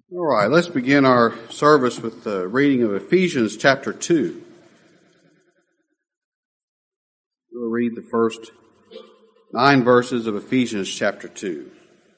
All right, let's begin our service with the reading of Ephesians chapter 2. We'll read the first 9 verses of Ephesians chapter 2.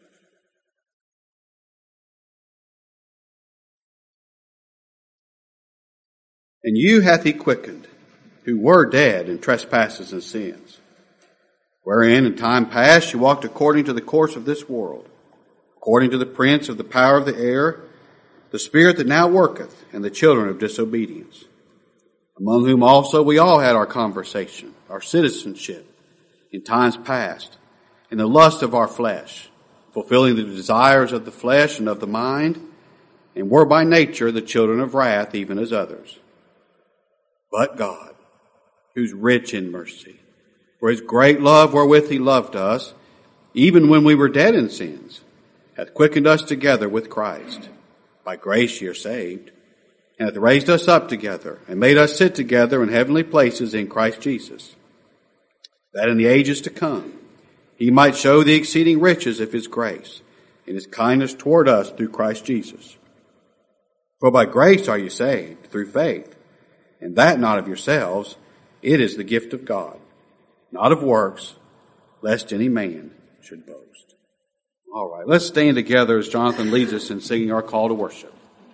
And you hath he quickened, who were dead in trespasses and sins, wherein in time past you walked according to the course of this world, according to the prince of the power of the air, the spirit that now worketh in the children of disobedience, among whom also we all had our conversation, our citizenship, in times past, in the lust of our flesh, fulfilling the desires of the flesh and of the mind, and were by nature the children of wrath, even as others. But God, who's rich in mercy, for his great love wherewith he loved us, even when we were dead in sins, hath quickened us together with Christ. By grace ye are saved, and hath raised us up together, and made us sit together in heavenly places in Christ Jesus, that in the ages to come he might show the exceeding riches of his grace, and his kindness toward us through Christ Jesus. For by grace are you saved, through faith, and that not of yourselves, it is the gift of God, not of works, lest any man should boast. All right, let's stand together as Jonathan leads us in singing our call to worship.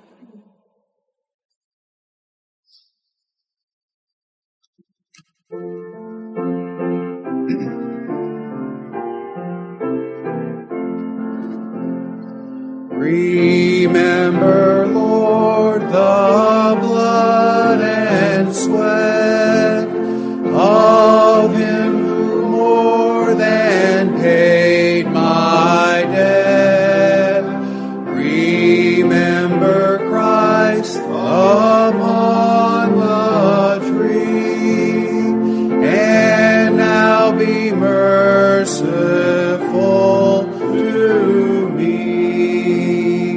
Remember, Lord, the blood and sweat of him who more than paid my debt. Remember Christ upon the tree, and now be merciful to me.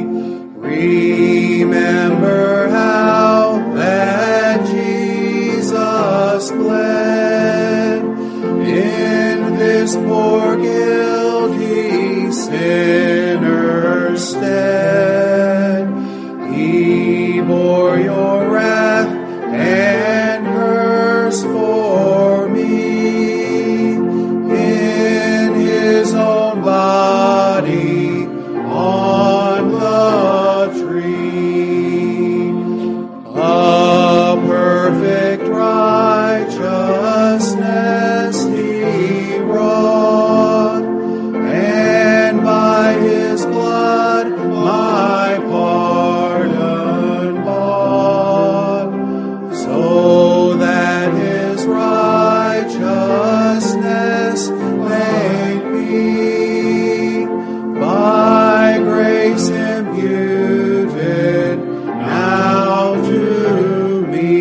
Remember how that Jesus bled in this poor guilty sinner's stead. He bore your wrath and curse for me in his own body on the tree. A perfect righteousness he wrought, and by his blood my pardon bought, so that his righteousness may be by grace imputed now to me.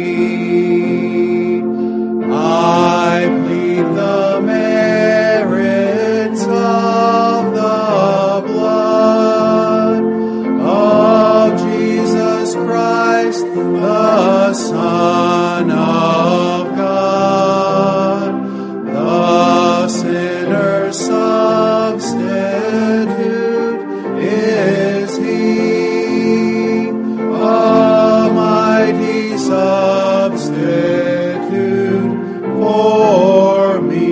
I plead the merits of the blood of Jesus Christ, the Son of God, the sinner's substitute is he, a mighty substitute for me.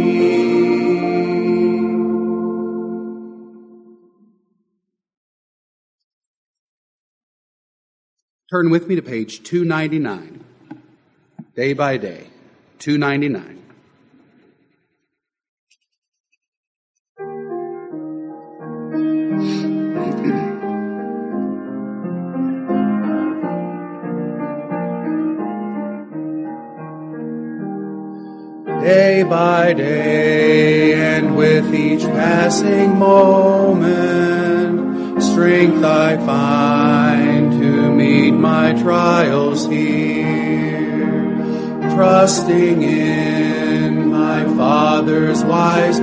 Turn with me to page 299. Day by Day, 299. Day by day, and with each passing moment, strength I find to meet my trials here, trusting in my Father's wise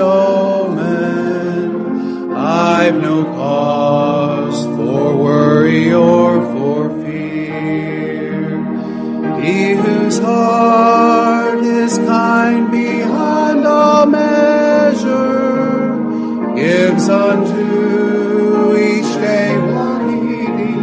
bestowment. I've no cause for worry or for fear. He whose heart is kind beyond all measure gives unto each day what he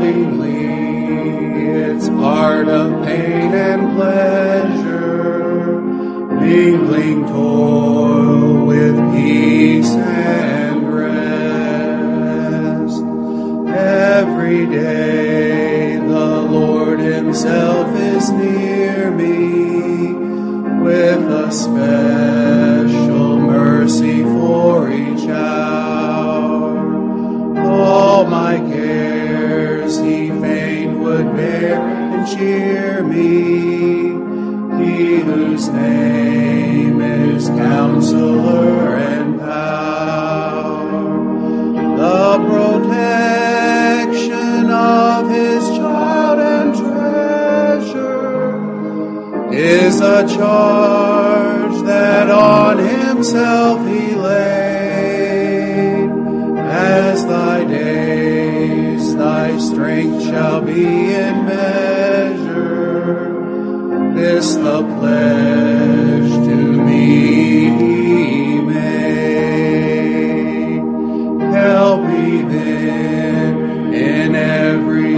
willingly its part of pain and pleasure, mingling toil with peace and rest. Every day the Lord Himself is near me, with a special mercy for each hour. All my cares He fain would bear and cheer me, He whose name is Counselor and Power. The protection of His child and treasure is a charge that on Himself He laid. As thy days, thy strength shall be in measure. This the pledge to me He made. Help me then in every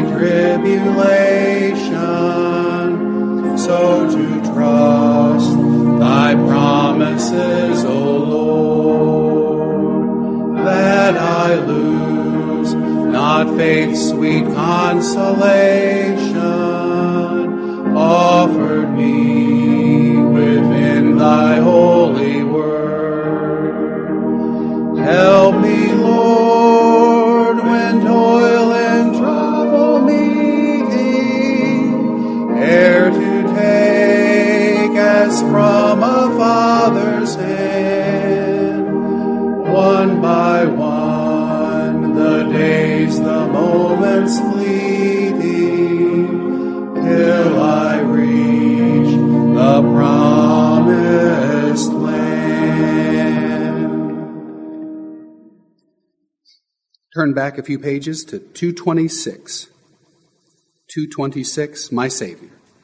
tribulation, so to trust thy promises, O Lord, that I lose not faith's sweet consolation, offered me within thy holy word. Help me, Lord, when toil and trouble meet thee, ere to take as from a father's hand, one by one, the days, the moments fleeting, till I reach the promised land. Turn back a few pages to 226. 226, My Savior.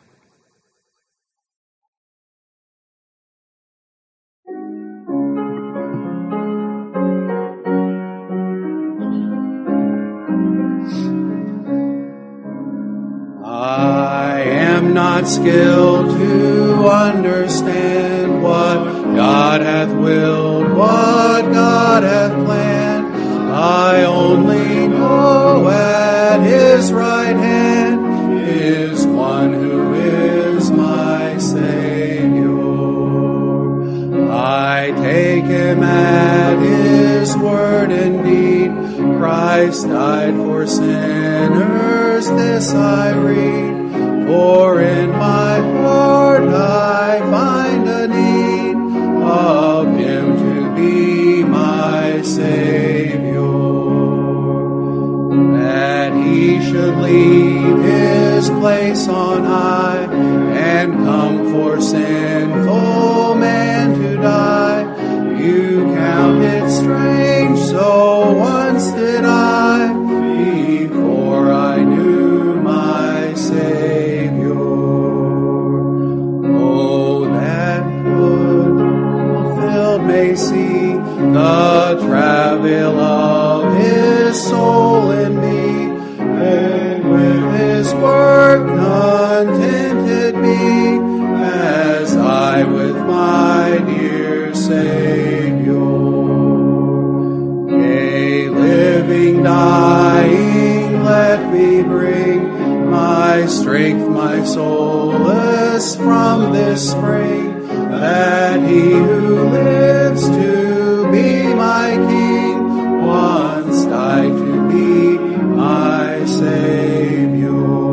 I am not skilled to understand what God hath willed, what God hath planned. I only know at His right hand is one who is my Savior. I take Him at His word indeed. Christ died for sinners, this I read. For in my heart I find a need of Him to be my Savior, that He should leave His place on high and come for sinful man to die. You count it strange, so once did I, before I knew my Savior. Oh, that good fulfilled may see the travail of His soul in me, and with His work contented be, as I with my dear Savior. Yea, living, dying, let me bring my strength, my solace from this spring, that He who lives to be my King once died to be my Savior.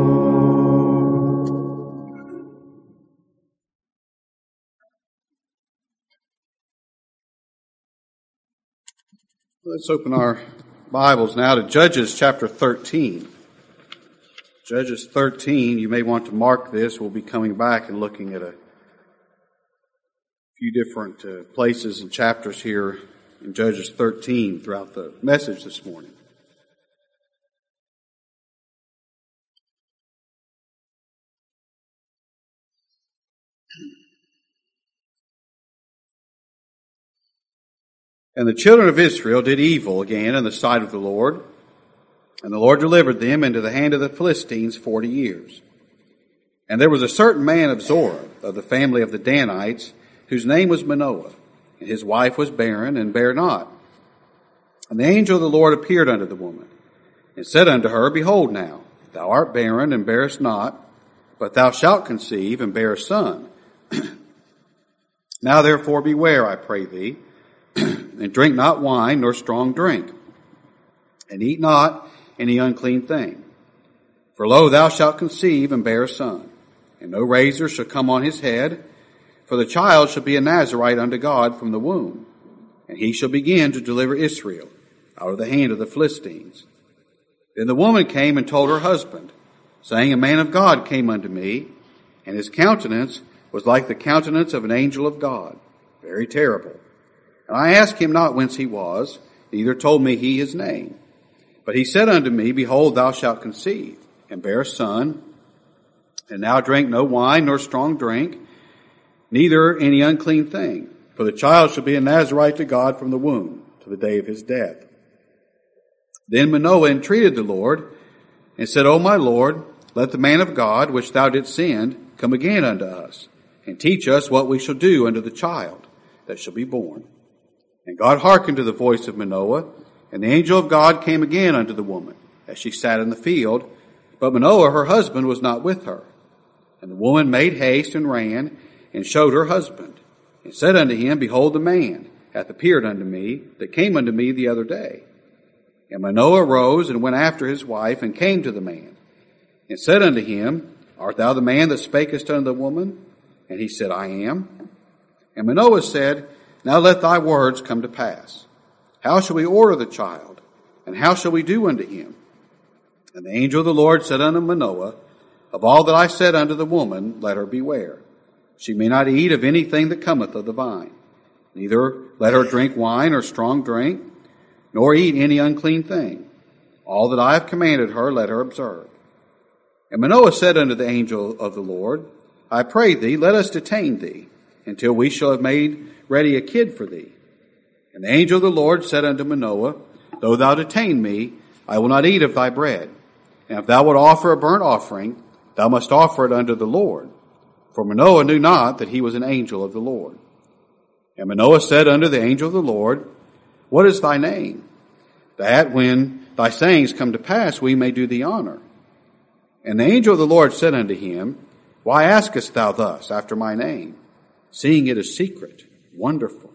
Let's open our Bibles now to Judges chapter 13. Judges 13, you may want to mark this. We'll be coming back and looking at a few different places and chapters here in Judges 13 throughout the message this morning. And the children of Israel did evil again in the sight of the Lord, And the Lord delivered them into the hand of the Philistines 40 years. And there was a certain man of Zorah, of the family of the Danites, whose name was Manoah. And his wife was barren, and bare not. And the angel of the Lord appeared unto the woman, and said unto her, Behold now, thou art barren, and bearest not, but thou shalt conceive, and bear a son. Now therefore beware, I pray thee, and drink not wine, nor strong drink, and eat not any unclean thing. For lo, thou shalt conceive, and bear a son, and no razor shall come on his head, for the child shall be a Nazarite unto God from the womb, and he shall begin to deliver Israel out of the hand of the Philistines. Then the woman came and told her husband, saying, A man of God came unto me, and his countenance was like the countenance of an angel of God, very terrible. And I asked him not whence he was, neither told me he his name. But he said unto me, Behold, thou shalt conceive, and bear a son, and now drink no wine nor strong drink, neither any unclean thing, for the child shall be a Nazarite to God from the womb to the day of his death. Then Manoah entreated the Lord, and said, O my Lord, let the man of God, which thou didst send, come again unto us, and teach us what we shall do unto the child that shall be born. And God hearkened to the voice of Manoah, and the angel of God came again unto the woman, as she sat in the field, but Manoah her husband was not with her. And the woman made haste and ran, and showed her husband, and said unto him, Behold, the man hath appeared unto me, that came unto me the other day. And Manoah rose and went after his wife, and came to the man, and said unto him, Art thou the man that spakest unto the woman? And he said, I am. And Manoah said, Now let thy words come to pass. How shall we order the child? And how shall we do unto him? And the angel of the Lord said unto Manoah, Of all that I said unto the woman, let her beware. She may not eat of anything that cometh of the vine. Neither let her drink wine or strong drink, nor eat any unclean thing. All that I have commanded her, let her observe. And Manoah said unto the angel of the Lord, I pray thee, let us detain thee, until we shall have made ready a kid for thee. And the angel of the Lord said unto Manoah, Though thou detain me, I will not eat of thy bread. And if thou wilt offer a burnt offering, thou must offer it unto the Lord. For Manoah knew not that he was an angel of the Lord. And Manoah said unto the angel of the Lord, What is thy name? That when thy sayings come to pass, we may do thee honor. And the angel of the Lord said unto him, Why askest thou thus after my name, seeing it is secret, wonderful?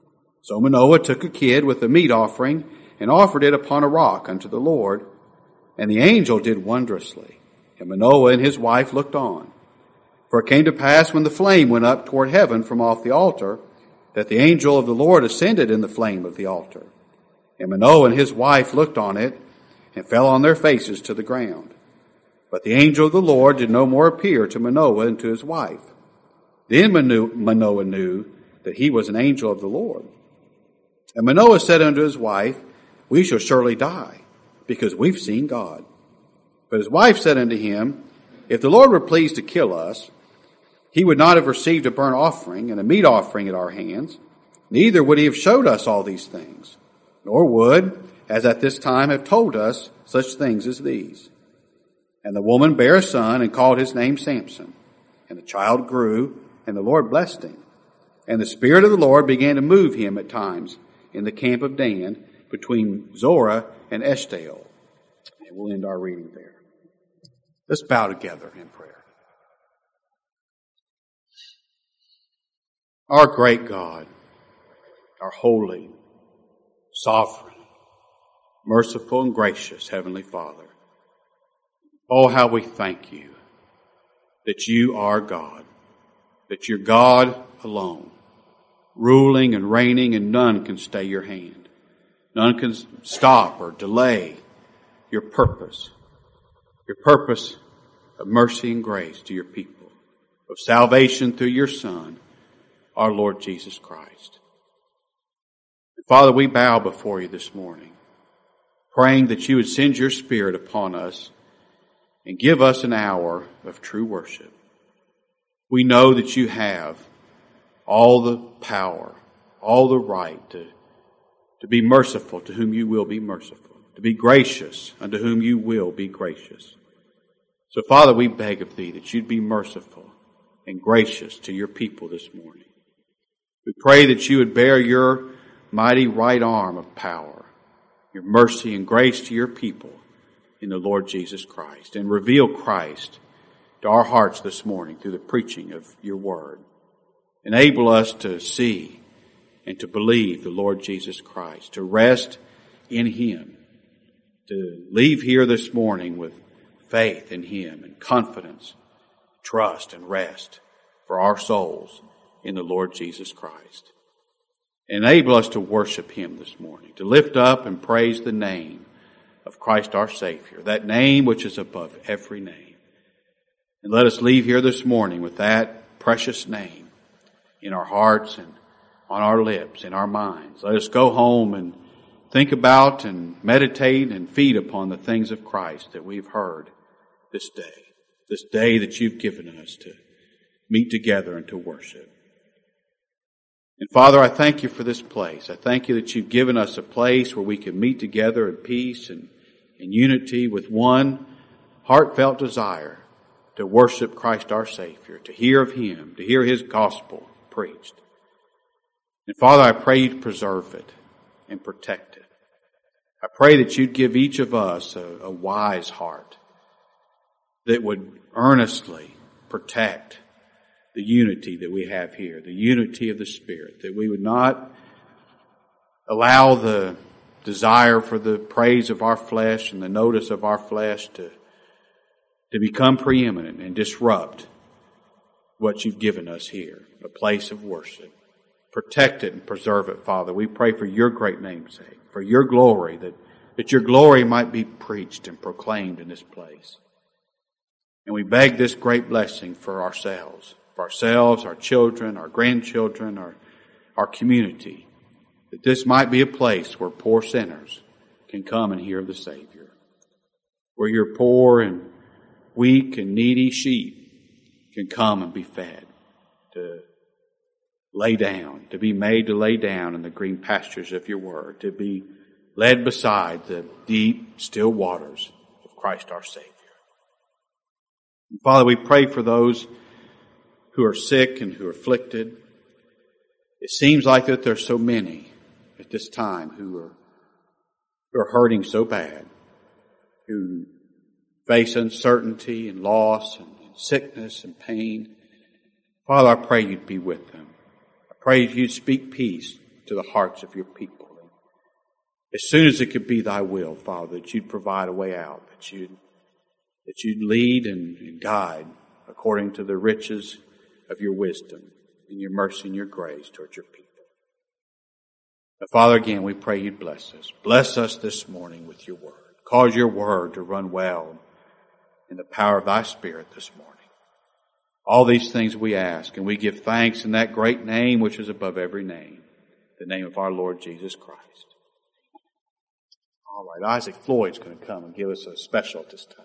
So Manoah took a kid with a meat offering, and offered it upon a rock unto the Lord. And the angel did wondrously. And Manoah and his wife looked on. For it came to pass, when the flame went up toward heaven from off the altar, that the angel of the Lord ascended in the flame of the altar. And Manoah and his wife looked on it, and fell on their faces to the ground. But the angel of the Lord did no more appear to Manoah and to his wife. Then Manoah knew that he was an angel of the Lord. And Manoah said unto his wife, We shall surely die, because we've seen God. But his wife said unto him, If the Lord were pleased to kill us, he would not have received a burnt offering and a meat offering at our hands, neither would he have showed us all these things, nor would, as at this time, have told us such things as these. And the woman bare a son, and called his name Samson. And the child grew, and the Lord blessed him. And the Spirit of the Lord began to move him at times in the camp of Dan, between Zorah and Eshtaol. And we'll end our reading there. Let's bow together in prayer. Our great God, our holy, sovereign, merciful, and gracious Heavenly Father, oh, how we thank you that you are God, that you're God alone, ruling and reigning, and none can stay your hand. None can stop or delay your purpose of mercy and grace to your people, of salvation through your Son, our Lord Jesus Christ. And Father, we bow before you this morning, praying that you would send your Spirit upon us and give us an hour of true worship. We know that you have all the power, all the right to be merciful to whom you will be merciful. to be gracious unto whom you will be gracious. So, Father, we beg of thee that you'd be merciful and gracious to your people this morning. We pray that you would bear your mighty right arm of power, your mercy and grace to your people in the Lord Jesus Christ, and reveal Christ to our hearts this morning through the preaching of your word. Enable us to see and to believe the Lord Jesus Christ, to rest in him, to leave here this morning with faith in him and confidence, trust and rest for our souls in the Lord Jesus Christ. Enable us to worship him this morning, to lift up and praise the name of Christ our Savior, that name which is above every name. And let us leave here this morning with that precious name in our hearts and on our lips, in our minds. Let us go home and think about and meditate and feed upon the things of Christ that we've heard this day that you've given us to meet together and to worship. And Father, I thank you for this place. I thank you that you've given us a place where we can meet together in peace and in unity with one heartfelt desire to worship Christ our Savior, to hear of him, to hear his gospel preached. And Father, I pray you'd preserve it and protect it. I pray that you'd give each of us a wise heart that would earnestly protect the unity that we have here, the unity of the Spirit, that we would not allow the desire for the praise of our flesh and the notice of our flesh to become preeminent and disrupt what you've given us here, a place of worship. Protect it and preserve it, Father. We pray for your great name's sake, for your glory, that your glory might be preached and proclaimed in this place. And we beg this great blessing for ourselves, our children, our grandchildren, our community, that this might be a place where poor sinners can come and hear of the Savior, where your poor and weak and needy sheep can come and be fed, to lay down, to be made to lay down in the green pastures of your word, to be led beside the deep, still waters of Christ our Savior. And Father, we pray for those who are sick and who are afflicted. It seems like that there's so many at this time who are hurting so bad, who face uncertainty and loss and sickness and pain. Father, I pray you'd be with them. I pray you'd speak peace to the hearts of your people. As soon as it could be thy will, Father, that you'd provide a way out, that you'd lead and guide according to the riches of your wisdom and your mercy and your grace towards your people. Now, Father, again, we pray you'd bless us. Bless us this morning with your word. Cause your word to run well in the power of thy Spirit this morning. All these things we ask, and we give thanks in that great name which is above every name, the name of our Lord Jesus Christ. All right, Isaac Floyd's going to come and give us a special at this time.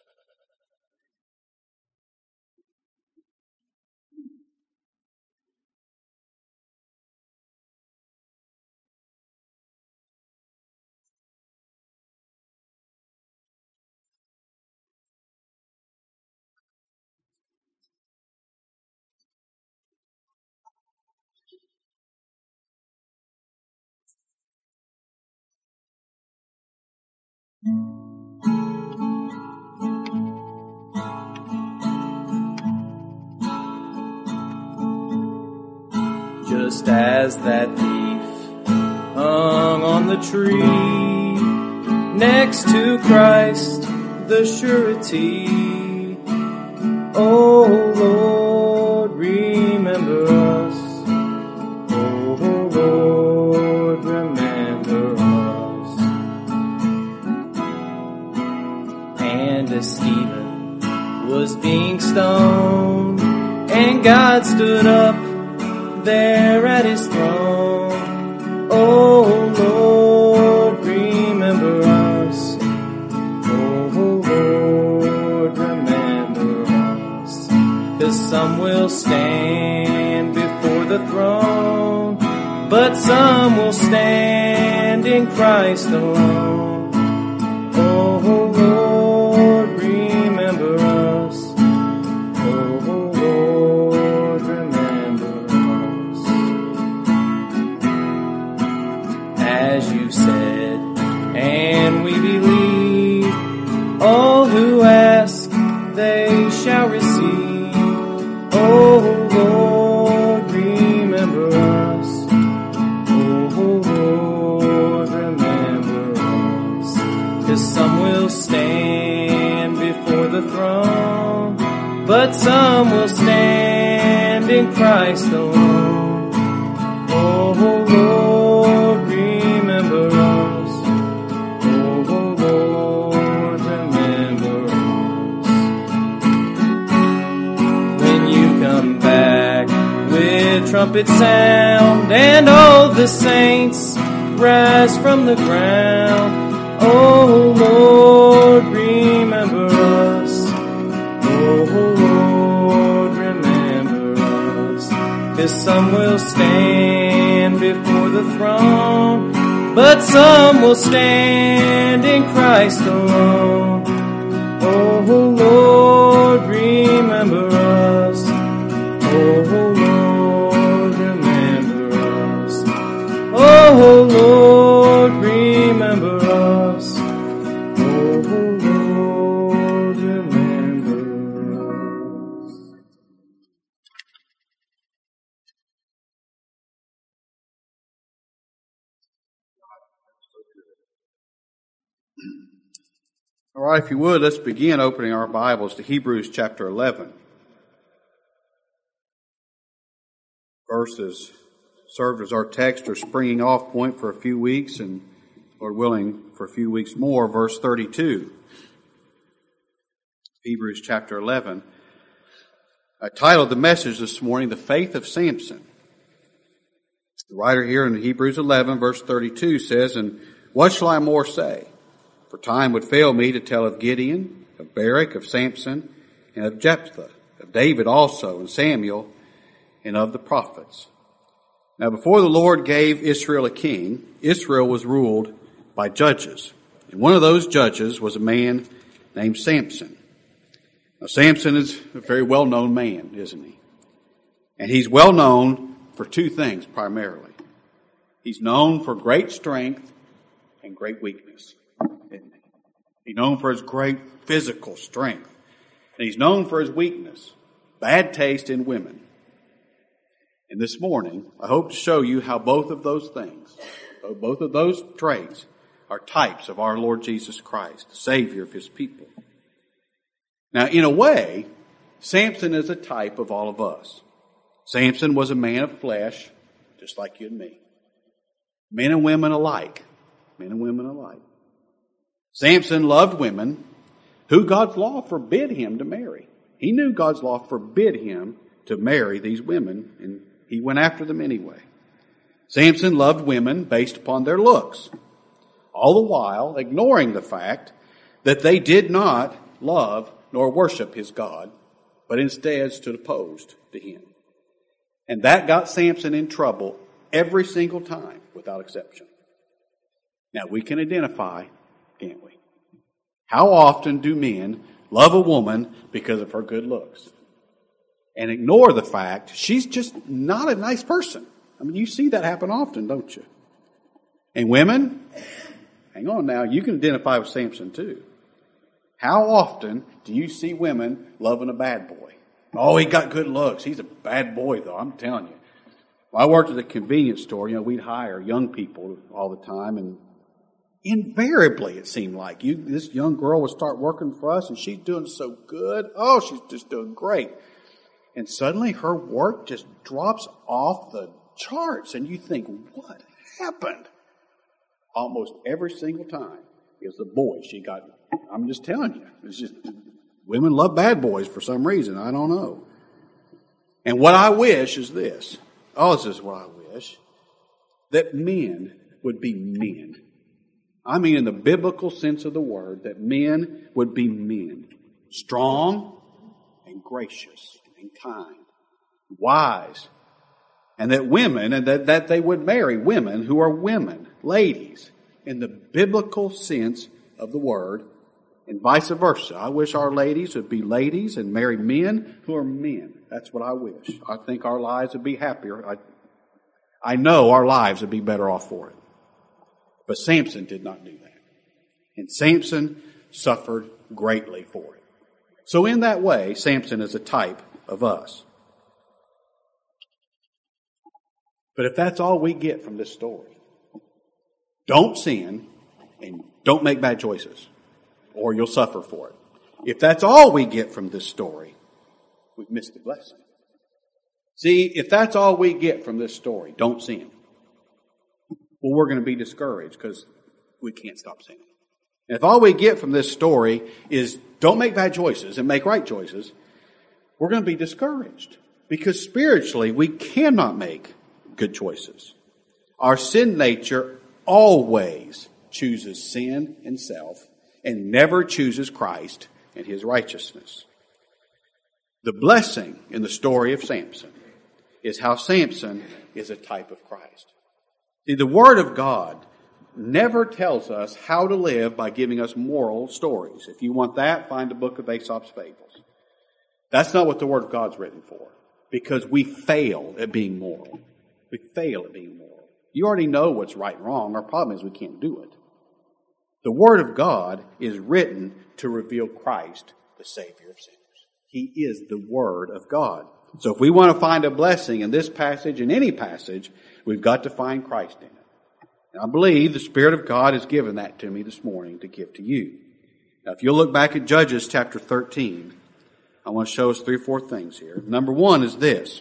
Just as that thief hung on the tree next to Christ, the surety. Oh Lord, remember us. Oh Lord, remember us. And as Stephen was being stoned, and God stood up there at his throne. Oh Lord, remember us. Oh Lord, remember us. 'Cause some will stand before the throne, but some will stand in Christ alone. Oh Lord, remember us. Oh Lord, remember us. As you said, and we believe, all who ask, they shall receive. Oh Lord, remember us. Oh Lord, remember us. 'Cause some will stand before the throne, but some will stand in Christ alone. Oh Lord, remember us. Oh Lord, remember us. When you come back with trumpet sound and all the saints rise from the ground, oh Lord, remember us. Oh Lord, remember us. 'Cause some will stand before the throne, but some will stand in Christ alone. Oh Lord, remember us. Oh Lord, remember us. Oh Lord, remember us. Oh Lord, remember us. All right, if you would, let's begin opening our Bibles to Hebrews chapter 11. Verses served as our text or springing off point for a few weeks, and Lord willing, for a few weeks more, verse 32. Hebrews chapter 11. I titled the message this morning, The Faith of Samson. The writer here in Hebrews 11, verse 32 says, "And what shall I more say? For time would fail me to tell of Gideon, of Barak, of Samson, and of Jephthah, of David also, and Samuel, and of the prophets." Now before the Lord gave Israel a king, Israel was ruled by judges. And one of those judges was a man named Samson. Now Samson is a very well-known man, isn't he? And he's well known for two things primarily. He's known for great strength and great weakness, isn't he? He's known for his great physical strength. And he's known for his weakness, bad taste in women. And this morning, I hope to show you how both of those things, both of those traits, are types of our Lord Jesus Christ, the Savior of His people. Now, in a way, Samson is a type of all of us. Samson was a man of flesh, just like you and me. Men and women alike. Men and women alike. Samson loved women who God's law forbid him to marry. He knew God's law forbid him to marry these women, and he went after them anyway. Samson loved women based upon their looks, all the while ignoring the fact that they did not love nor worship his God, but instead stood opposed to him. And that got Samson in trouble every single time, without exception. Now, we can identify, can't we? How often do men love a woman because of her good looks and ignore the fact she's just not a nice person? I mean, you see that happen often, don't you? And women, hang on now, you can identify with Samson too. How often do you see women loving a bad boy? Oh, he got good looks. He's a bad boy, though, I'm telling you. When I worked at a convenience store, we'd hire young people all the time, and invariably, it seemed like this young girl would start working for us, and she's doing so good. Oh, she's just doing great. And suddenly her work just drops off the charts, and you think, what happened? Almost every single time is the boy she got. I'm just telling you. It's just women love bad boys for some reason. I don't know. And what I wish is this. Oh, this is what I wish. That men would be men. I mean in the biblical sense of the word, that men would be men. Strong and gracious and kind, wise. And that women, and that they would marry women who are women, ladies, in the biblical sense of the Word, and vice versa. I wish our ladies would be ladies and marry men who are men. That's what I wish. I think our lives would be happier. I know our lives would be better off for it. But Samson did not do that. And Samson suffered greatly for it. So in that way, Samson is a type of us. But if that's all we get from this story, don't sin and don't make bad choices, or you'll suffer for it. If that's all we get from this story, we've missed the blessing. See, if that's all we get from this story, don't sin. Well, we're going to be discouraged because we can't stop sinning. And if all we get from this story is don't make bad choices and make right choices, we're going to be discouraged because spiritually we cannot make good choices. Our sin nature always chooses sin and self and never chooses Christ and His righteousness. The blessing in the story of Samson is how Samson is a type of Christ. See, the Word of God never tells us how to live by giving us moral stories. If you want that, find the book of Aesop's Fables. That's not what the Word of God's written for, because we fail at being moral. We fail at being moral. You already know what's right and wrong. Our problem is we can't do it. The Word of God is written to reveal Christ, the Savior of sinners. He is the Word of God. So if we want to find a blessing in this passage, in any passage, we've got to find Christ in it. And I believe the Spirit of God has given that to me this morning to give to you. Now, if you'll look back at Judges chapter 13, I want to show us 3 or 4 things here. Number 1 is this.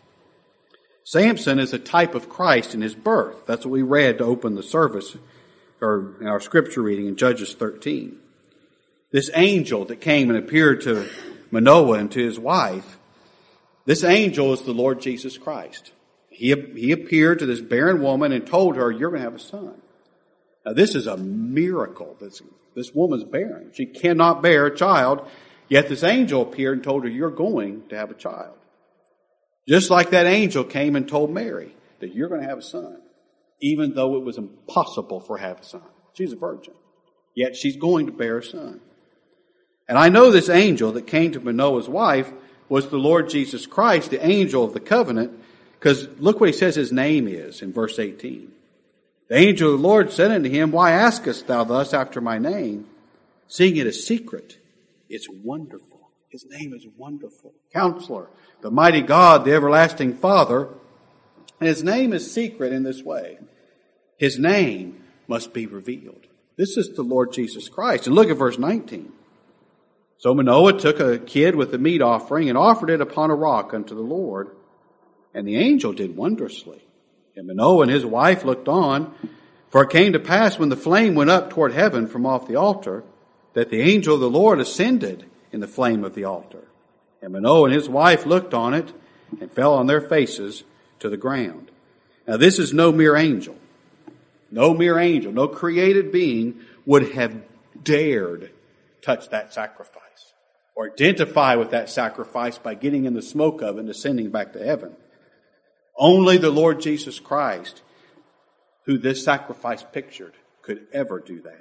Samson is a type of Christ in his birth. That's what we read to open the service, or in our scripture reading in Judges 13. This angel that came and appeared to Manoah and to his wife, this angel is the Lord Jesus Christ. He appeared to this barren woman and told her, you're going to have a son. Now this is a miracle. This woman's barren. She cannot bear a child, yet this angel appeared and told her, you're going to have a child. Just like that angel came and told Mary that you're going to have a son, even though it was impossible for her to have a son. She's a virgin, yet she's going to bear a son. And I know this angel that came to Manoah's wife was the Lord Jesus Christ, the angel of the covenant, because look what he says his name is in verse 18. The angel of the Lord said unto him, why askest thou thus after my name, seeing it is secret? It's wonderful. His name is Wonderful. Counselor, the mighty God, the everlasting Father. And his name is secret in this way. His name must be revealed. This is the Lord Jesus Christ. And look at verse 19. So Manoah took a kid with the meat offering and offered it upon a rock unto the Lord. And the angel did wondrously. And Manoah and his wife looked on. For it came to pass when the flame went up toward heaven from off the altar, that the angel of the Lord ascended in the flame of the altar. And Manoah and his wife looked on it and fell on their faces to the ground. Now this is no mere angel. No mere angel, no created being would have dared touch that sacrifice or identify with that sacrifice by getting in the smoke of it and ascending back to heaven. Only the Lord Jesus Christ, who this sacrifice pictured, could ever do that.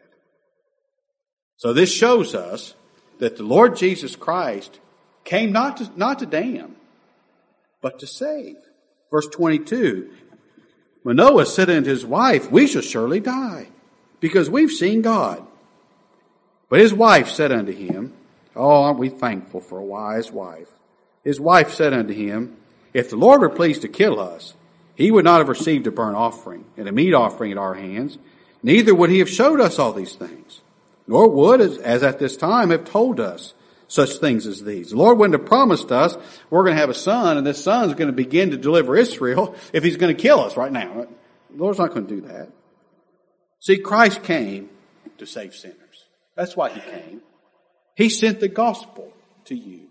So this shows us that the Lord Jesus Christ came not to damn, but to save. Verse 22, Manoah said unto his wife, we shall surely die, because we've seen God. But his wife said unto him, oh, aren't we thankful for a wise wife? His wife said unto him, if the Lord were pleased to kill us, he would not have received a burnt offering and a meat offering at our hands, neither would he have showed us all these things, nor would, as at this time, have told us such things as these. The Lord wouldn't have promised us we're going to have a son, and this son's going to begin to deliver Israel if he's going to kill us right now. The Lord's not going to do that. See, Christ came to save sinners. That's why he came. He sent the gospel to you.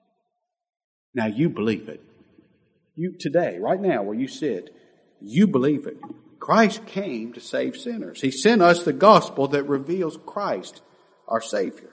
Now you believe it. You today, right now, where you sit, you believe it. Christ came to save sinners. He sent us the gospel that reveals Christ, our Savior.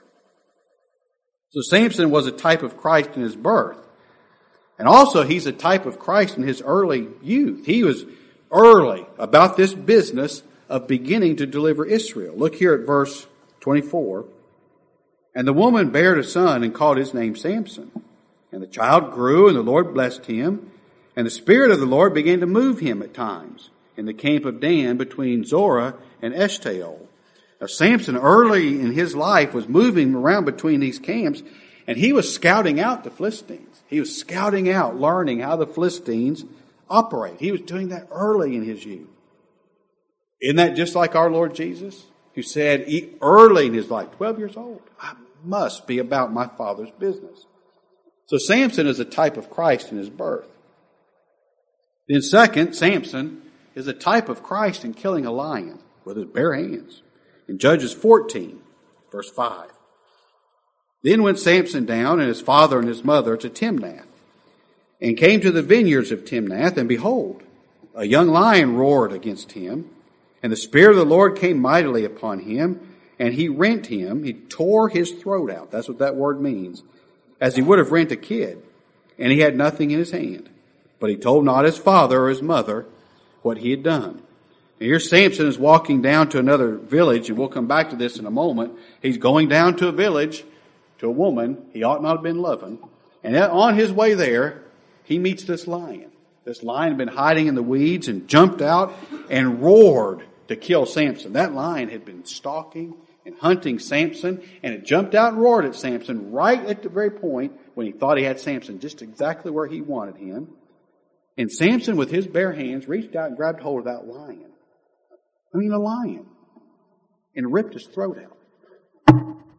So Samson was a type of Christ in his birth. And also he's a type of Christ in his early youth. He was early about this business of beginning to deliver Israel. Look here at verse 24. And the woman bare a son and called his name Samson. And the child grew, and the Lord blessed him. And the Spirit of the Lord began to move him at times in the camp of Dan between Zorah and Eshtaol. Now Samson early in his life was moving around between these camps, and he was scouting out the Philistines. He was scouting out, learning how the Philistines operate. He was doing that early in his youth. Isn't that just like our Lord Jesus, who said early in his life, 12 years old, I must be about my Father's business. So Samson is a type of Christ in his birth. Then second, Samson is a type of Christ in killing a lion with his bare hands. In Judges 14, verse 5. Then went Samson down and his father and his mother to Timnath, and came to the vineyards of Timnath, and behold, a young lion roared against him, and the Spirit of the Lord came mightily upon him, and he rent him, he tore his throat out, that's what that word means, as he would have rent a kid, and he had nothing in his hand. But he told not his father or his mother what he had done. And here Samson is walking down to another village, and we'll come back to this in a moment. He's going down to a village, to a woman he ought not have been loving. And on his way there, he meets this lion. This lion had been hiding in the weeds and jumped out and roared to kill Samson. That lion had been stalking and hunting Samson, and it jumped out and roared at Samson right at the very point when he thought he had Samson just exactly where he wanted him. And Samson, with his bare hands, reached out and grabbed hold of that lion. A lion. And ripped his throat out.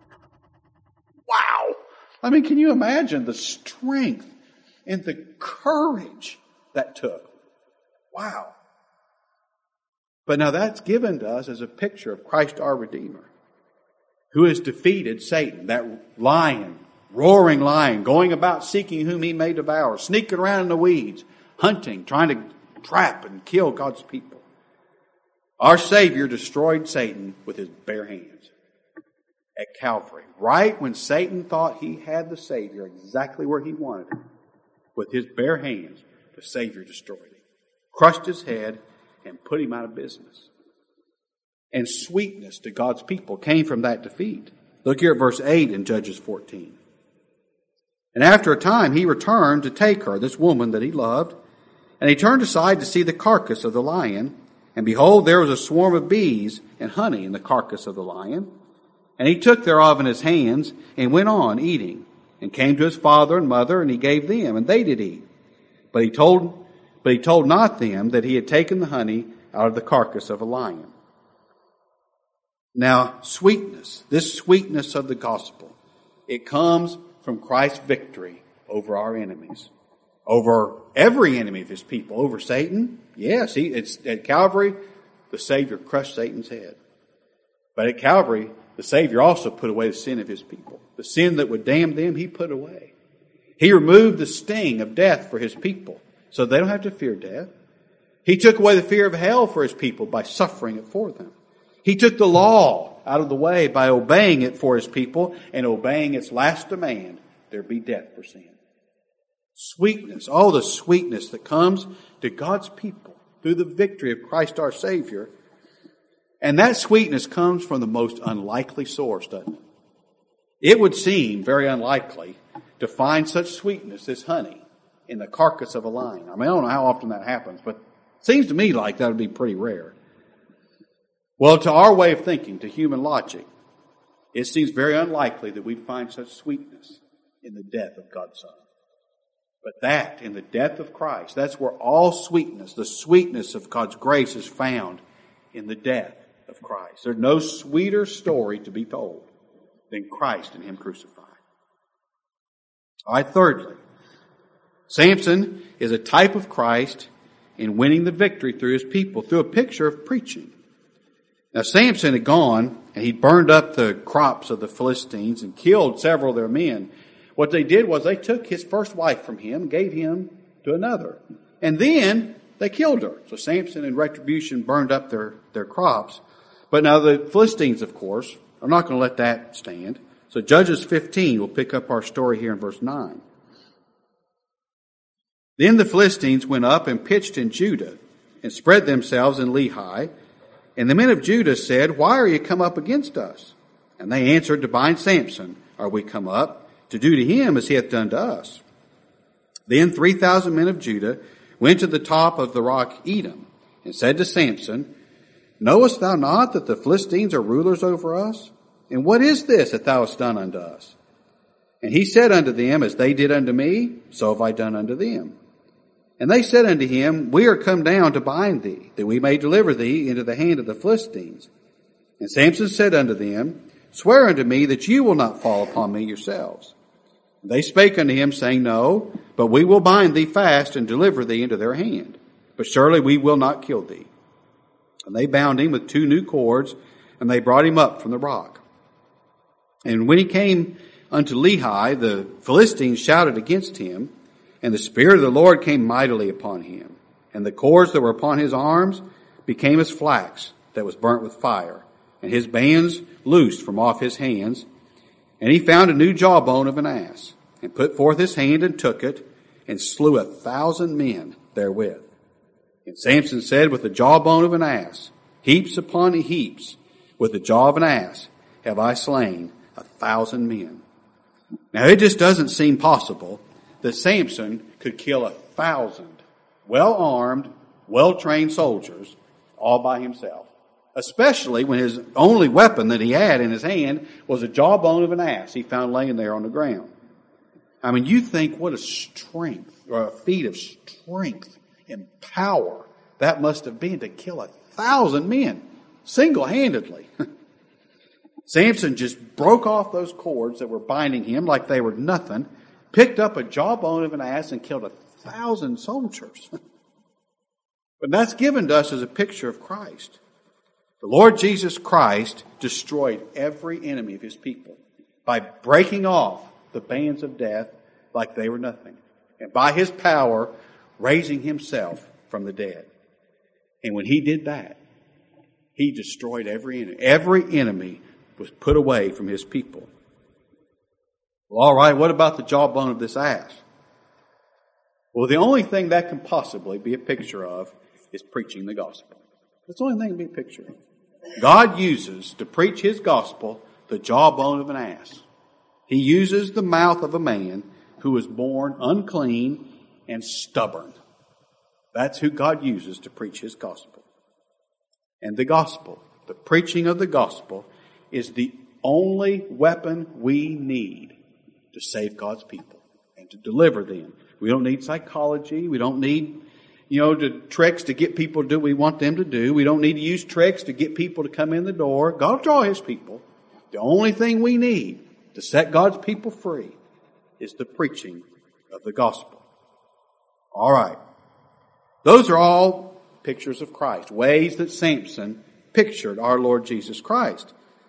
Wow! Can you imagine the strength and the courage that took? Wow. But now that's given to us as a picture of Christ our Redeemer, who has defeated Satan, that lion, roaring lion, going about seeking whom he may devour, sneaking around in the weeds, hunting, trying to trap and kill God's people. Our Savior destroyed Satan with his bare hands at Calvary. Right when Satan thought he had the Savior exactly where he wanted him, with his bare hands, the Savior destroyed him, crushed his head, and put him out of business. And sweetness to God's people came from that defeat. Look here at verse 8 in Judges 14. And after a time he returned to take her, this woman that he loved, and he turned aside to see the carcass of the lion, and behold, there was a swarm of bees and honey in the carcass of the lion. And he took thereof in his hands, and went on eating, and came to his father and mother, and he gave them, and they did eat. But he told not them that he had taken the honey out of the carcass of a lion. Now, sweetness, this sweetness of the gospel, it comes from Christ's victory over our enemies, over every enemy of his people, over Satan. Yes, it's at Calvary, the Savior crushed Satan's head. But at Calvary, the Savior also put away the sin of his people. The sin that would damn them, he put away. He removed the sting of death for his people, so they don't have to fear death. He took away the fear of hell for his people by suffering it for them. He took the law out of the way by obeying it for his people and obeying its last demand, there be death for sin. Sweetness, all the sweetness that comes to God's people through the victory of Christ our Savior. And that sweetness comes from the most unlikely source, doesn't it? It would seem very unlikely to find such sweetness as honey in the carcass of a lion. I don't know how often that happens, but it seems to me like that would be pretty rare. Well, to our way of thinking, to human logic, it seems very unlikely that we'd find such sweetness in the death of God's Son. But that, in the death of Christ, that's where all sweetness, the sweetness of God's grace is found in the death of Christ. There's no sweeter story to be told than Christ and Him crucified. All right, thirdly, Samson is a type of Christ in winning the victory through his people, through a picture of preaching. Now, Samson had gone and he burned up the crops of the Philistines and killed several of their men. What they did was they took his first wife from him and gave him to another. And then they killed her. So Samson in retribution burned up their crops. But now the Philistines, of course, are not going to let that stand. So Judges 15 will pick up our story here in verse 9. Then the Philistines went up and pitched in Judah and spread themselves in Lehi. And the men of Judah said, "Why are you come up against us?" And they answered, To bind Samson are we come up, to do to him as he hath done to us. Then 3,000 men of Judah went to the top of the rock Edom, and said to Samson, Knowest thou not that the Philistines are rulers over us? And what is this that thou hast done unto us? And he said unto them, As they did unto me, so have I done unto them. And they said unto him, We are come down to bind thee, that we may deliver thee into the hand of the Philistines. And Samson said unto them, Swear unto me that you will not fall upon me yourselves. And they spake unto him, saying, No, but we will bind thee fast and deliver thee into their hand. But surely we will not kill thee. And they bound him with 2 new cords, and they brought him up from the rock. And when he came unto Lehi, the Philistines shouted against him, and the Spirit of the Lord came mightily upon him. And the cords that were upon his arms became as flax that was burnt with fire, and his bands loosed from off his hands. And he found a new jawbone of an ass, and put forth his hand and took it, and slew 1,000 men therewith. And Samson said, With the jawbone of an ass, heaps upon heaps, with the jaw of an ass, have I slain 1,000 men. Now it just doesn't seem possible that Samson could kill 1,000 well-armed, well-trained soldiers all by himself. Especially when his only weapon that he had in his hand was a jawbone of an ass he found laying there on the ground. I mean, you think what a strength, or a feat of strength and power that must have been to kill 1,000 men single-handedly. Samson just broke off those cords that were binding him like they were nothing, picked up a jawbone of an ass and killed 1,000 soldiers. But that's given to us as a picture of Christ. The Lord Jesus Christ destroyed every enemy of his people by breaking off the bands of death like they were nothing, and by his power raising himself from the dead. And when he did that, he destroyed every enemy. Every enemy was put away from his people. Well, all right, what about the jawbone of this ass? Well, the only thing that can possibly be a picture of is preaching the gospel. That's the only thing to be a picture of. God uses to preach his gospel the jawbone of an ass. He uses the mouth of a man who was born unclean and stubborn. That's who God uses to preach his gospel. And the gospel, the preaching of the gospel, is the only weapon we need to save God's people and to deliver them. We don't need psychology. We don't need, tricks to get people to do what we want them to do. We don't need to use tricks to get people to come in the door. God will draw his people. The only thing we need to set God's people free is the preaching of the gospel. All right. Those are all pictures of Christ, ways that Samson pictured our Lord Jesus Christ.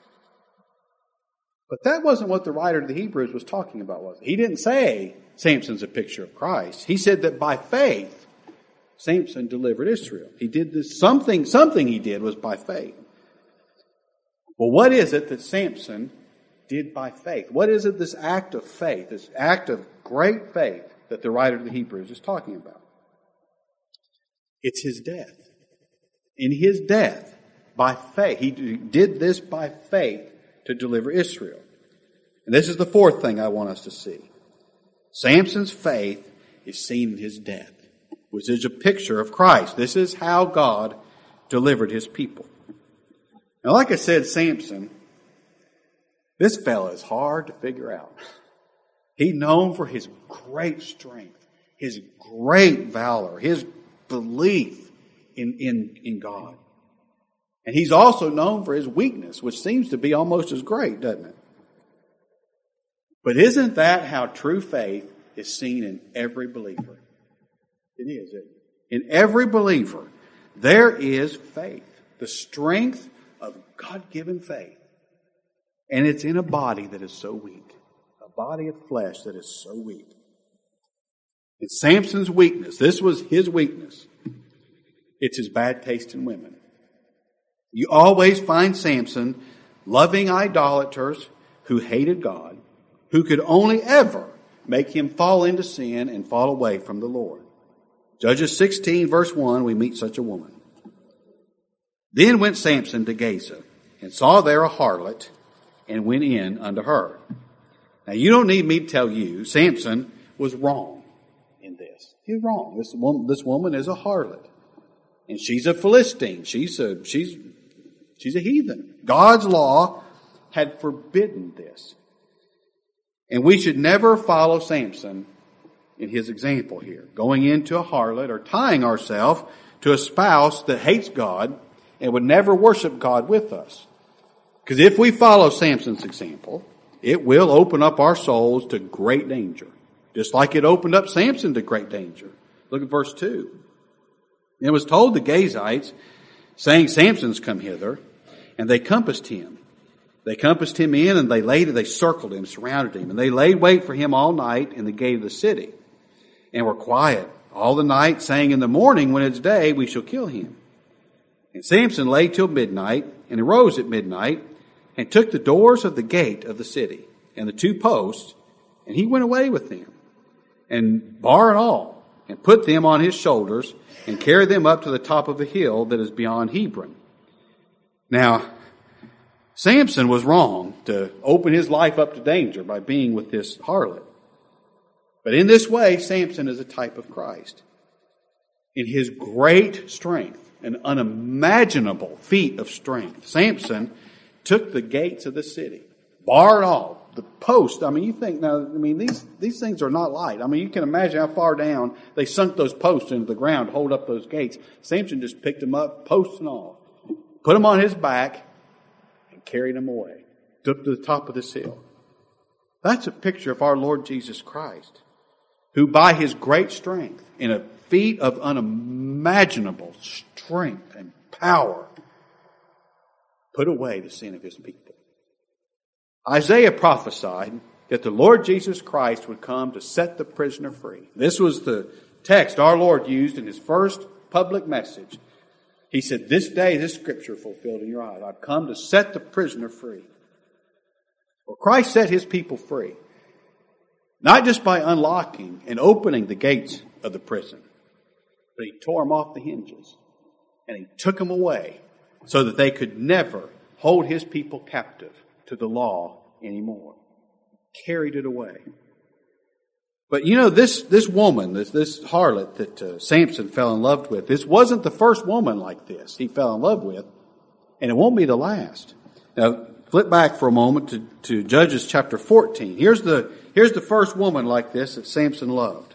But that wasn't what the writer of the Hebrews was talking about, was it? He didn't say Samson's a picture of Christ. He said that by faith, Samson delivered Israel. He did this, something he did was by faith. Well, what is it that Samson did by faith? What is it, this act of faith, this act of great faith that the writer of the Hebrews is talking about? It's his death. In his death, by faith, he did this by faith to deliver Israel. And this is the fourth thing I want us to see. Samson's faith is seen in his death, which is a picture of Christ. This is how God delivered his people. Now, like I said, Samson, this fella is hard to figure out. He's known for his great strength, his great valor, his belief in God. And he's also known for his weakness, which seems to be almost as great, doesn't it? But isn't that how true faith is seen in every believer? It is, isn't it? In every believer, there is faith, the strength of God-given faith. And it's in a body that is so weak, a body of flesh that is so weak. It's Samson's weakness. This was his weakness. It's his bad taste in women. You always find Samson loving idolaters who hated God, who could only ever make him fall into sin and fall away from the Lord. Judges 16, verse 1, we meet such a woman. Then went Samson to Gaza, and saw there a harlot, and went in unto her. Now, you don't need me to tell you, Samson was wrong in this. He's wrong. This woman is a harlot. And she's a Philistine. She's a heathen. God's law had forbidden this. And we should never follow Samson in his example here, going into a harlot or tying ourselves to a spouse that hates God and would never worship God with us. Because if we follow Samson's example, it will open up our souls to great danger, just like it opened up Samson to great danger. Look at verse 2. It was told the Gazites, saying, Samson's come hither, and they compassed him. They compassed him in, and they circled him, surrounded him, and they laid wait for him all night in the gate of the city, and were quiet all the night, saying, in the morning, when it's day, we shall kill him. And Samson lay till midnight, and arose at midnight, and took the doors of the gate of the city, and the 2 posts, and he went away with them, and bar and all, and put them on his shoulders, and carried them up to the top of a hill that is beyond Hebron. Now, Samson was wrong to open his life up to danger by being with this harlot. But in this way, Samson is a type of Christ. In his great strength, an unimaginable feat of strength, Samson took the gates of the city, bar and all, the post. I mean, you think now, these things are not light. I mean, you can imagine how far down they sunk those posts into the ground to hold up those gates. Samson just picked them up, posts and all, put them on his back, and carried them away, up to the top of this hill. That's a picture of our Lord Jesus Christ, who by his great strength, in a feat of unimaginable strength and power, put away the sin of his people. Isaiah prophesied that the Lord Jesus Christ would come to set the prisoner free. This was the text our Lord used in his first public message. He said, this day, this scripture fulfilled in your eyes. I've come to set the prisoner free. Well, Christ set his people free, not just by unlocking and opening the gates of the prison, but he tore them off the hinges and he took them away so that they could never hold his people captive to the law anymore. Carried it away. But you know, this woman, this harlot that Samson fell in love with, this wasn't the first woman like this he fell in love with, and it won't be the last. Now, flip back for a moment to Judges chapter 14. Here's the first woman like this that Samson loved.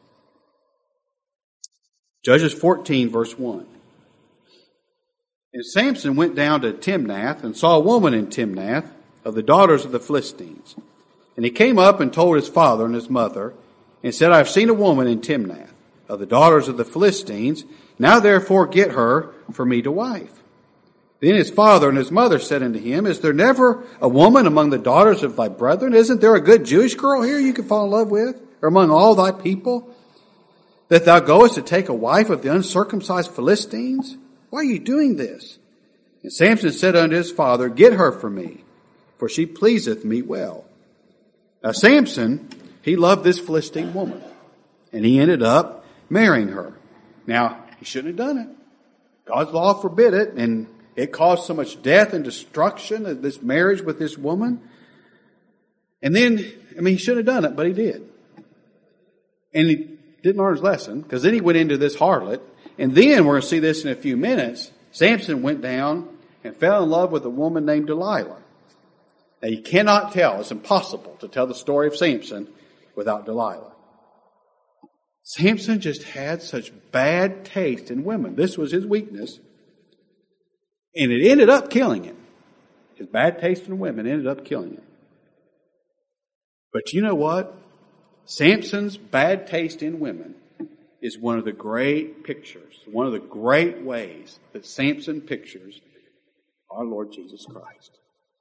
Judges 14, verse 1. And Samson went down to Timnath and saw a woman in Timnath of the daughters of the Philistines. And he came up and told his father and his mother, and said, I have seen a woman in Timnath of the daughters of the Philistines. Now therefore get her for me to wife. Then his father and his mother said unto him, Is there never a woman among the daughters of thy brethren? Isn't there a good Jewish girl here you can fall in love with? Or among all thy people? That thou goest to take a wife of the uncircumcised Philistines? Why are you doing this? And Samson said unto his father, Get her for me, for she pleaseth me well. Now Samson, he loved this Philistine woman, and he ended up marrying her. Now, he shouldn't have done it. God's law forbid it, and it caused so much death and destruction of this marriage with this woman. And then, he shouldn't have done it, but he did. And he didn't learn his lesson, because then he went into this harlot. And then, we're going to see this in a few minutes, Samson went down and fell in love with a woman named Delilah. Now, you cannot tell, it's impossible to tell the story of Samson without Delilah. Samson just had such bad taste in women. This was his weakness. And it ended up killing him. His bad taste in women ended up killing him. But you know what? Samson's bad taste in women is one of the great pictures, one of the great ways that Samson pictures our Lord Jesus Christ.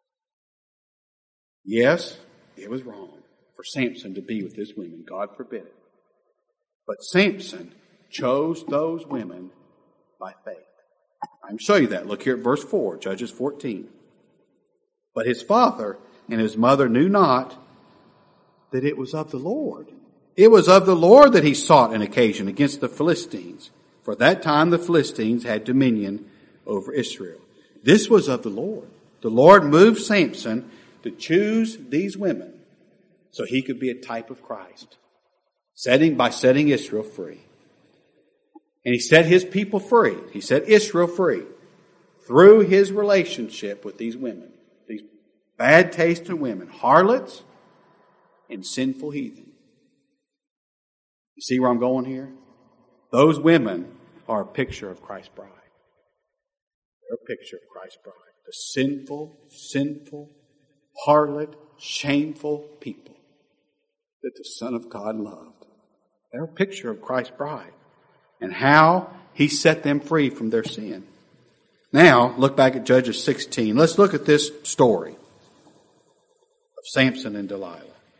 Yes, it was wrong for Samson to be with this woman. God forbid it. But Samson chose those women by faith. I can show you that. Look here at verse 4, Judges 14. But his father and his mother knew not that it was of the Lord. It was of the Lord that he sought an occasion against the Philistines. For at that time the Philistines had dominion over Israel. This was of the Lord. The Lord moved Samson to choose these women so he could be a type of Christ, by setting Israel free. And he set his people free. He set Israel free through his relationship with these women, these bad-tasting women, harlots and sinful heathen. You see where I'm going here? Those women are a picture of Christ's bride. They're a picture of Christ's bride. The sinful, harlot, shameful people that the Son of God loved. They're a picture of Christ's bride and how he set them free from their sin. Now, look back at Judges 16. Let's look at this story of Samson and Delilah.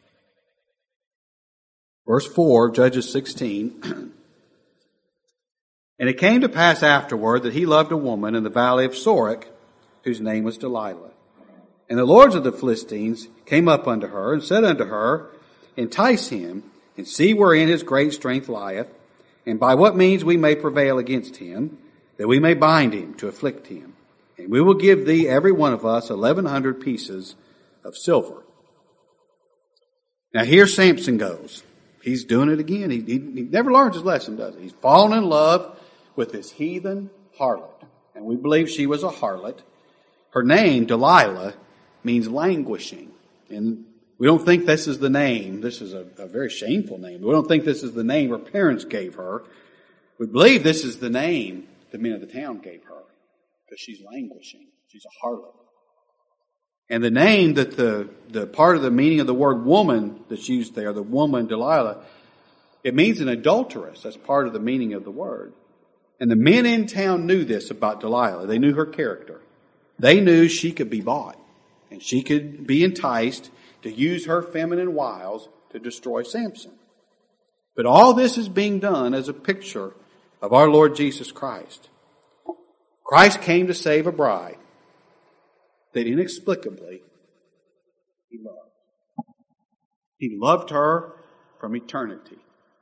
Verse 4, Judges 16. And it came to pass afterward that he loved a woman in the valley of Sorek, whose name was Delilah. And the lords of the Philistines came up unto her, and said unto her, Entice him, and see wherein his great strength lieth, and by what means we may prevail against him, that we may bind him to afflict him. And we will give thee, every one of us, 1,100 pieces of silver. Now here Samson goes. He's doing it again. He never learns his lesson, does he? He's fallen in love with this heathen harlot. And we believe she was a harlot. Her name, Delilah, means languishing. And we don't think this is the name. This is a very shameful name. We don't think this is the name her parents gave her. We believe this is the name the men of the town gave her, because she's languishing. She's a harlot. And the name that the part of the meaning of the word woman that's used there, the woman Delilah, it means an adulteress. That's part of the meaning of the word. And the men in town knew this about Delilah. They knew her character. They knew she could be bought, and she could be enticed to use her feminine wiles to destroy Samson. But all this is being done as a picture of our Lord Jesus Christ. Christ came to save a bride that inexplicably he loved. He loved her from eternity.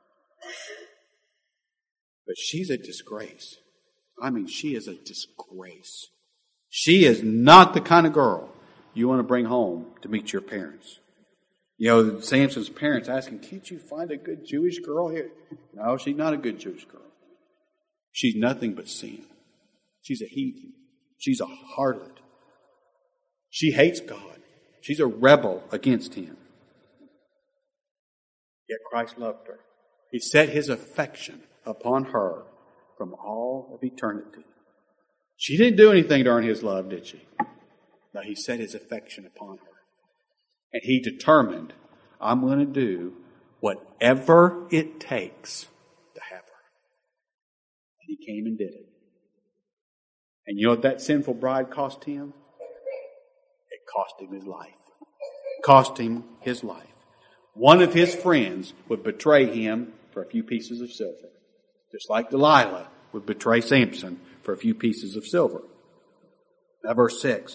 But she's a disgrace. I mean, she is a disgrace. She is not the kind of girl you want to bring home to meet your parents. You know, Samson's parents asking, can't you find a good Jewish girl here? No, she's not a good Jewish girl. She's nothing but sin. She's a heathen. She's a harlot. She hates God. She's a rebel against him. Yet Christ loved her. He set his affection upon her from all of eternity. She didn't do anything to earn his love, did she? No, he set his affection upon her. And he determined, I'm going to do whatever it takes to have her. And he came and did it. And you know what that sinful bride cost him? It cost him his life. It cost him his life. One of his friends would betray him for a few pieces of silver. Just like Delilah would betray Samson for a few pieces of silver. Now verse 6.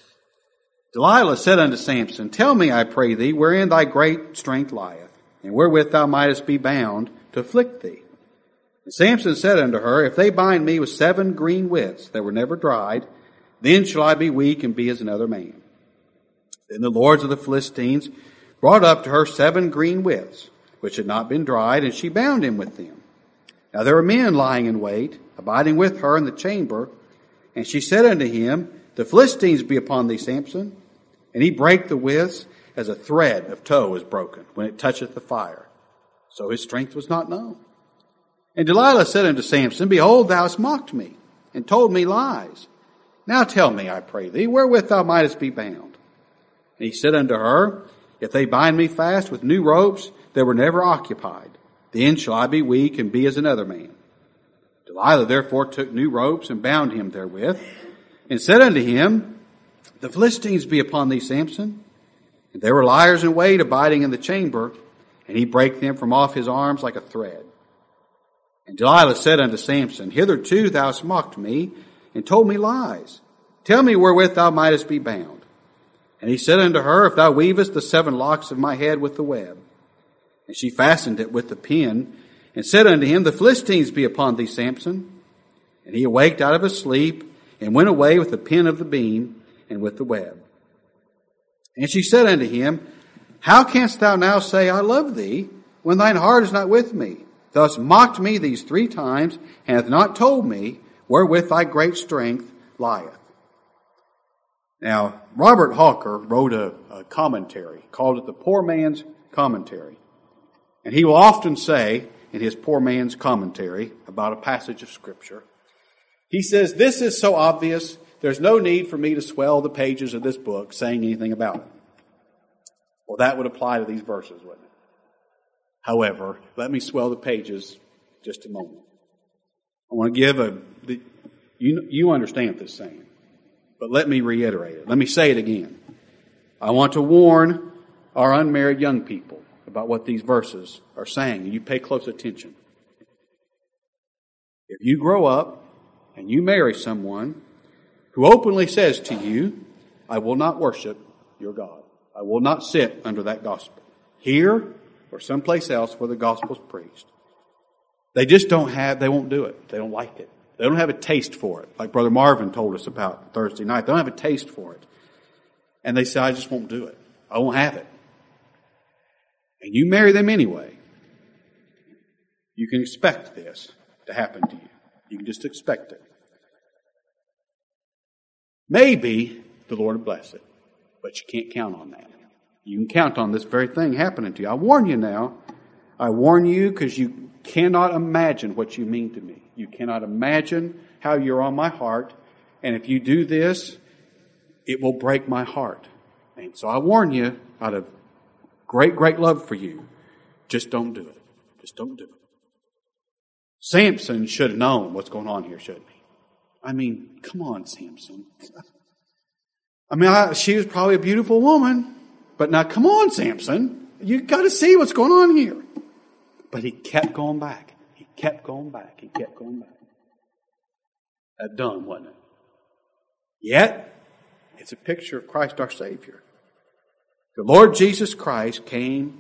Delilah said unto Samson, Tell me, I pray thee, wherein thy great strength lieth, and wherewith thou mightest be bound to afflict thee. And Samson said unto her, If they bind me with 7 green withs that were never dried, then shall I be weak and be as another man. Then the lords of the Philistines brought up to her 7 green withs, which had not been dried, and she bound him with them. Now there were men lying in wait, abiding with her in the chamber, and she said unto him, The Philistines be upon thee, Samson. And he brake the withs as a thread of tow is broken when it toucheth the fire. So his strength was not known. And Delilah said unto Samson, Behold, thou hast mocked me, and told me lies. Now tell me, I pray thee, wherewith thou mightest be bound. And he said unto her, If they bind me fast with new ropes that were never occupied, then shall I be weak and be as another man. Delilah therefore took new ropes and bound him therewith, and said unto him, The Philistines be upon thee, Samson. And there were liers in wait abiding in the chamber, and he brake them from off his arms like a thread. And Delilah said unto Samson, Hitherto thou hast mocked me, and told me lies. Tell me wherewith thou mightest be bound. And he said unto her, If thou weavest the 7 locks of my head with the web. And she fastened it with the pin, and said unto him, The Philistines be upon thee, Samson. And he awaked out of his sleep, and went away with the pin of the beam, and with the web. And she said unto him, How canst thou now say, I love thee, when thine heart is not with me? Thus mocked me these 3 times, and hath not told me wherewith thy great strength lieth. Now, Robert Hawker wrote a commentary, called it the Poor Man's Commentary. And he will often say, in his Poor Man's Commentary, about a passage of Scripture, he says, this is so obvious, there's no need for me to swell the pages of this book saying anything about it. Well, that would apply to these verses, wouldn't it? However, let me swell the pages just a moment. I want to give you understand this saying, but let me reiterate it. Let me say it again. I want to warn our unmarried young people about what these verses are saying. You pay close attention. If you grow up and you marry someone who openly says to you, I will not worship your God. I will not sit under that gospel, here or someplace else where the gospel's preached. They just they won't do it. They don't like it. They don't have a taste for it, like Brother Marvin told us about Thursday night. They don't have a taste for it. And they say, I just won't do it. I won't have it. And you marry them anyway. You can expect this to happen to you. You can just expect it. Maybe the Lord will bless it, but you can't count on that. You can count on this very thing happening to you. I warn you now. I warn you because you cannot imagine what you mean to me. You cannot imagine how you're on my heart. And if you do this, it will break my heart. And so I warn you out of great, great love for you. Just don't do it. Just don't do it. Samson should have known what's going on here, shouldn't he? I mean, come on, Samson. I mean, she was probably a beautiful woman. But now, come on, Samson. You've got to see what's going on here. But he kept going back. He kept going back. He kept going back. That dumb, wasn't it? Yet, it's a picture of Christ our Savior. The Lord Jesus Christ came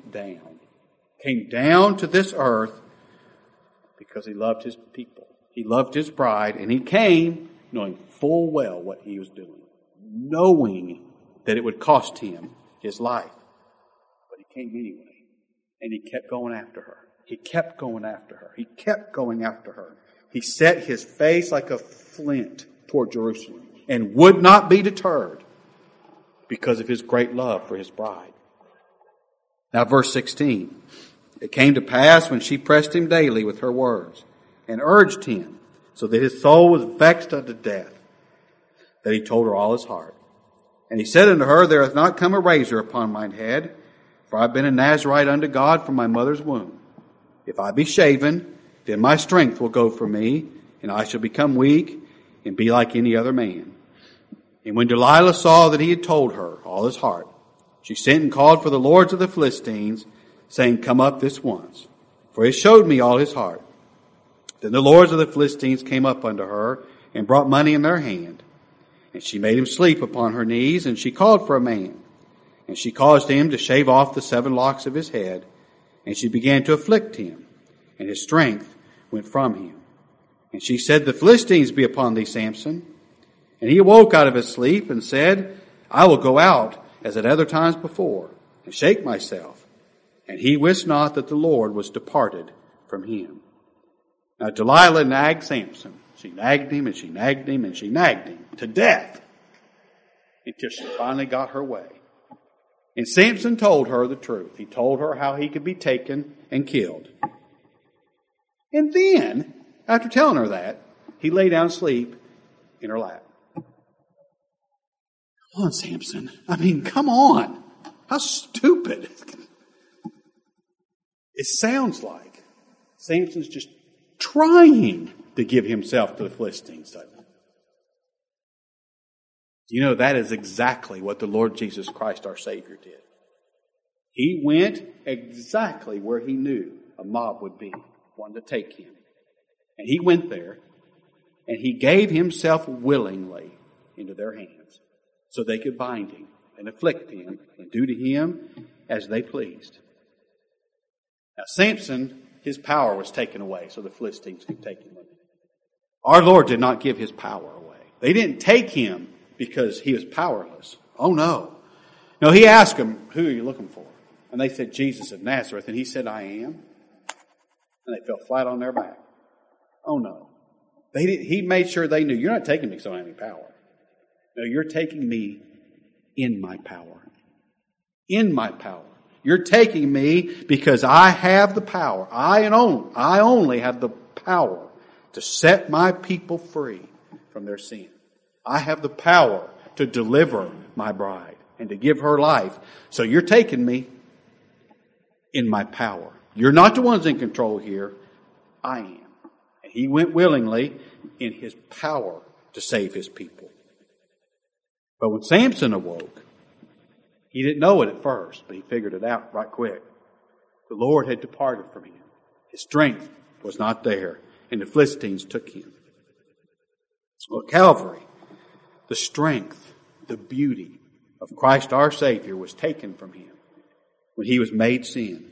down to this earth because He loved His people. He loved His bride, and He came knowing full well what He was doing, knowing that it would cost Him His life. But He came anyway, and He kept going after her. He kept going after her. He kept going after her. He set His face like a flint toward Jerusalem and would not be deterred because of His great love for His bride. Now, verse 16. It came to pass when she pressed Him daily with her words and urged Him so that his soul was vexed unto death, that He told her all his heart. And He said unto her, There hath not come a razor upon mine head, for I have been a Nazarite unto God from my mother's womb. If I be shaven, then my strength will go from me, and I shall become weak and be like any other man. And when Delilah saw that he had told her all his heart, she sent and called for the lords of the Philistines, saying, Come up this once, for he showed me all his heart. Then the lords of the Philistines came up unto her, and brought money in their hand. And she made him sleep upon her knees, and she called for a man. And she caused him to shave off the 7 locks of his head, and she began to afflict him, and his strength went from him. And she said, The Philistines be upon thee, Samson. And he awoke out of his sleep, and said, I will go out, as at other times before, and shake myself. And he wist not that the Lord was departed from him. Now Delilah nagged Samson. She nagged him, and she nagged him, and she nagged him to death until she finally got her way. And Samson told her the truth. He told her how he could be taken and killed. And then, after telling her that, he lay down to sleep in her lap. Come on, Samson. I mean, come on. How stupid. It sounds like Samson's just trying to give himself to the Philistines, doesn't it? You know, that is exactly what the Lord Jesus Christ, our Savior, did. He went exactly where He knew a mob would be, wanting to take Him. And He went there, and He gave Himself willingly into their hands so they could bind Him and afflict Him and do to Him as they pleased. Now, Samson, his power was taken away so the Philistines could take him away. Our Lord did not give His power away. They didn't take Him because He was powerless. Oh no. No, he asked them, who are you looking for? And they said, Jesus of Nazareth. And he said, I am. And they fell flat on their back. Oh, no. He made sure they knew, you're not taking me because I don't have any power. No, you're taking me in my power. In my power. You're taking me because I have the power. I only have the power to set my people free from their sin. I have the power to deliver my bride and to give her life. So you're taking me in my power. You're not the ones in control here. I am. And he went willingly in his power to save his people. But when Samson awoke, he didn't know it at first, but he figured it out right quick. The Lord had departed from him. His strength was not there, and the Philistines took him. Well, at Calvary, the strength, the beauty of Christ our Savior was taken from him when he was made sin.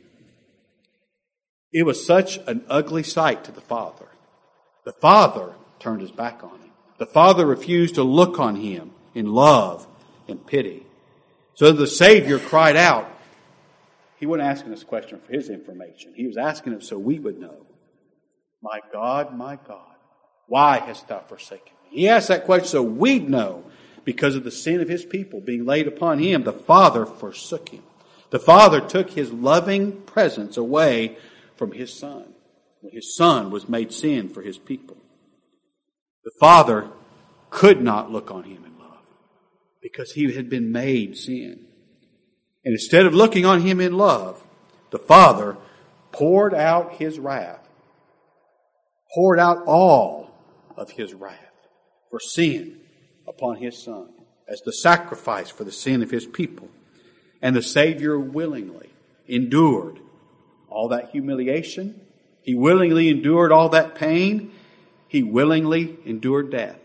It was such an ugly sight to the Father. The Father turned his back on him. The Father refused to look on him in love and pity. So the Savior cried out. He wasn't asking this question for his information. He was asking it so we would know. My God, why hast thou forsaken me? He asked that question so we'd know. Because of the sin of his people being laid upon him, the Father forsook him. The Father took his loving presence away from his Son. When his Son was made sin for his people. The Father could not look on him in love because he had been made sin. And instead of looking on him in love, the Father poured out his wrath, poured out all of his wrath for sin upon his Son as the sacrifice for the sin of his people. And the Savior willingly endured all that humiliation. He willingly endured all that pain. He willingly endured death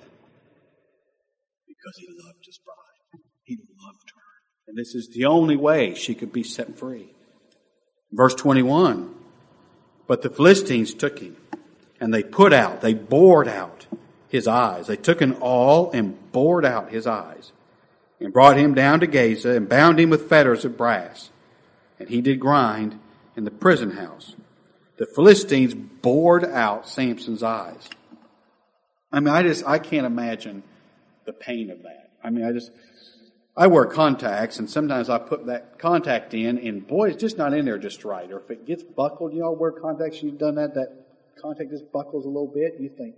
because he loved his bride. He loved her. And this is the only way she could be set free. Verse 21, but the Philistines took him and they bored out his eyes. They took an awl and bored out his eyes and brought him down to Gaza and bound him with fetters of brass. And he did grind in the prison house. The Philistines bored out Samson's eyes. I can't imagine the pain of that. I wear contacts and sometimes I put that contact in and boy, it's just not in there just right. Or if it gets buckled, you all wear contacts, you've done that contact just buckles a little bit, you think,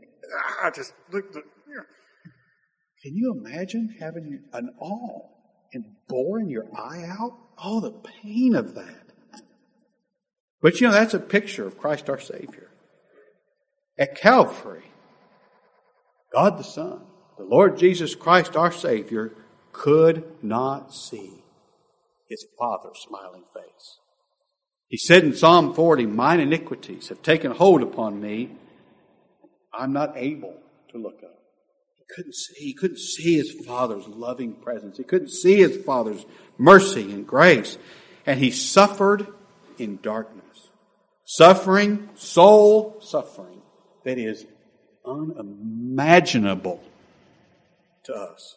Can you imagine having an awl and boring your eye out? Oh, the pain of that. But that's a picture of Christ our Savior. At Calvary, God the Son, the Lord Jesus Christ our Savior, could not see his Father's smiling face. He said in Psalm 40, mine iniquities have taken hold upon me. I'm not able to look up. He couldn't see his Father's loving presence. He couldn't see his Father's mercy and grace. And he suffered in darkness. Suffering, soul suffering, that is unimaginable to us.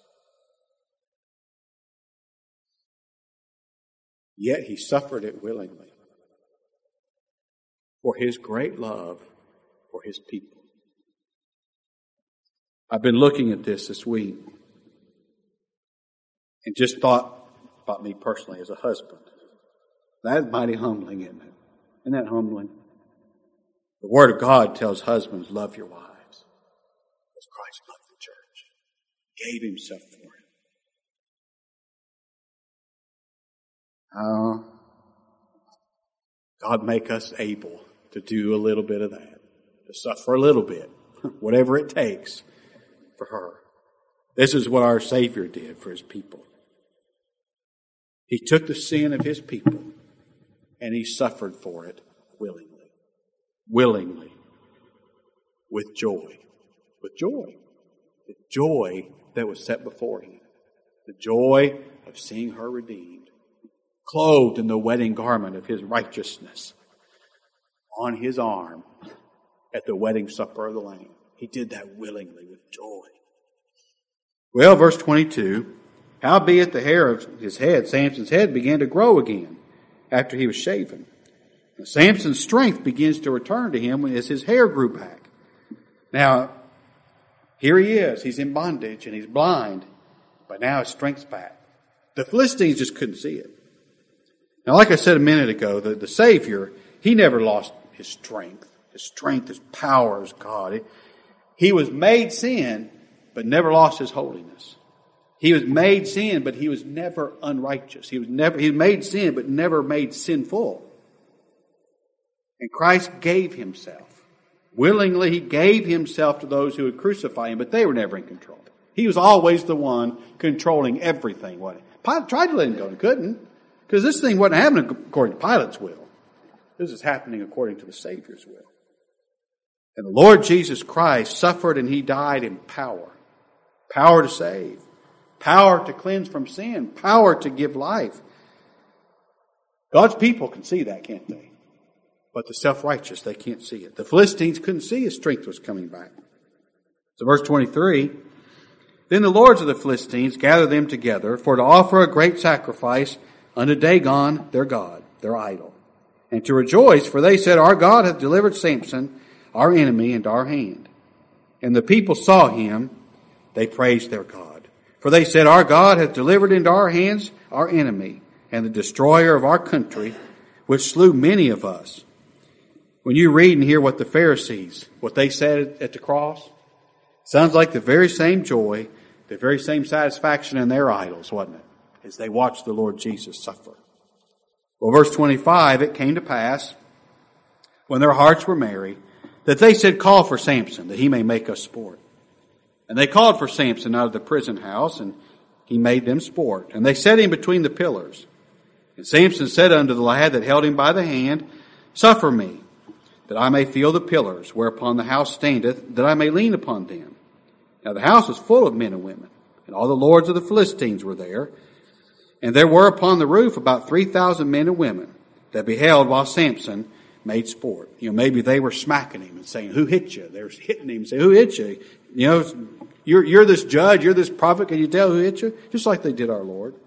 Yet he suffered it willingly for his great love for his people. I've been looking at this week and just thought about me personally as a husband. That's mighty humbling, isn't it? Isn't that humbling? The Word of God tells husbands, love your wives as Christ loved the church, gave himself for it. God make us able to do a little bit of that, to suffer a little bit, whatever it takes for her. This is what our Savior did for his people. He took the sin of his people and he suffered for it willingly, with joy. The joy that was set before him. The joy of seeing her redeemed, clothed in the wedding garment of his righteousness, on his arm at the wedding supper of the Lamb. He did that willingly with joy. Well, verse 22, Howbeit the hair of his head, Samson's head, began to grow again after he was shaven. Now, Samson's strength begins to return to him as his hair grew back. Now, here he is. He's in bondage and he's blind, but now his strength's back. The Philistines just couldn't see it. Now, like I said a minute ago, the Savior, he never lost his strength. His strength, his power as God. He was made sin, but never lost his holiness. He was made sin, but he was never unrighteous. He was made sin, but never made sinful. And Christ gave himself. Willingly, he gave himself to those who would crucify him, but they were never in control. He was always the one controlling everything. Pilate tried to let him go and couldn't, because this thing wasn't happening according to Pilate's will. This is happening according to the Savior's will. And the Lord Jesus Christ suffered and he died in power. Power to save. Power to cleanse from sin. Power to give life. God's people can see that, can't they? But the self-righteous, they can't see it. The Philistines couldn't see his strength was coming back. So verse 23, Then the lords of the Philistines gathered them together for to offer a great sacrifice unto Dagon their god, their idol, and to rejoice, for they said, Our God hath delivered Samson, our enemy, into our hand. And the people saw him, they praised their God. For they said, Our God hath delivered into our hands our enemy, and the destroyer of our country, which slew many of us. When you read and hear what the Pharisees, what they said at the cross, sounds like the very same joy, the very same satisfaction in their idols, wasn't it? As they watched the Lord Jesus suffer. Well, verse 25, it came to pass, when their hearts were merry, that they said, Call for Samson, that he may make us sport. And they called for Samson out of the prison house, and he made them sport. And they set him between the pillars. And Samson said unto the lad that held him by the hand, Suffer me, that I may feel the pillars, whereupon the house standeth, that I may lean upon them. Now the house was full of men and women, and all the lords of the Philistines were there. And there were upon the roof about 3,000 men and women that beheld while Samson made sport. Maybe they were smacking him and saying, Who hit you? They were hitting him and saying, Who hit you? You're this judge, you're this prophet, can you tell who hit you? Just like they did our Lord.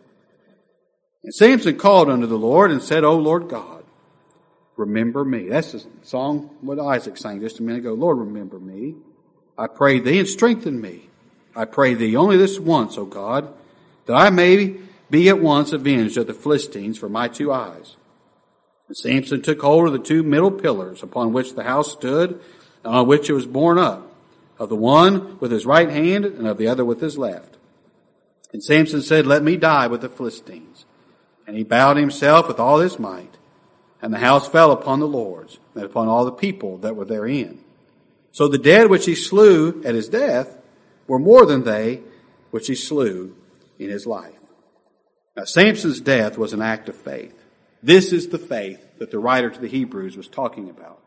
And Samson called unto the Lord and said, O Lord God, remember me. That's the song what Isaac sang just a minute ago. Lord, remember me. I pray thee and strengthen me. I pray thee only this once, O God, that I may be at once avenged of the Philistines for my 2 eyes. And Samson took hold of the 2 middle pillars upon which the house stood, and on which it was borne up, of the one with his right hand and of the other with his left. And Samson said, Let me die with the Philistines. And he bowed himself with all his might. And the house fell upon the lords, and upon all the people that were therein. So the dead which he slew at his death were more than they which he slew in his life. Now Samson's death was an act of faith. This is the faith that the writer to the Hebrews was talking about.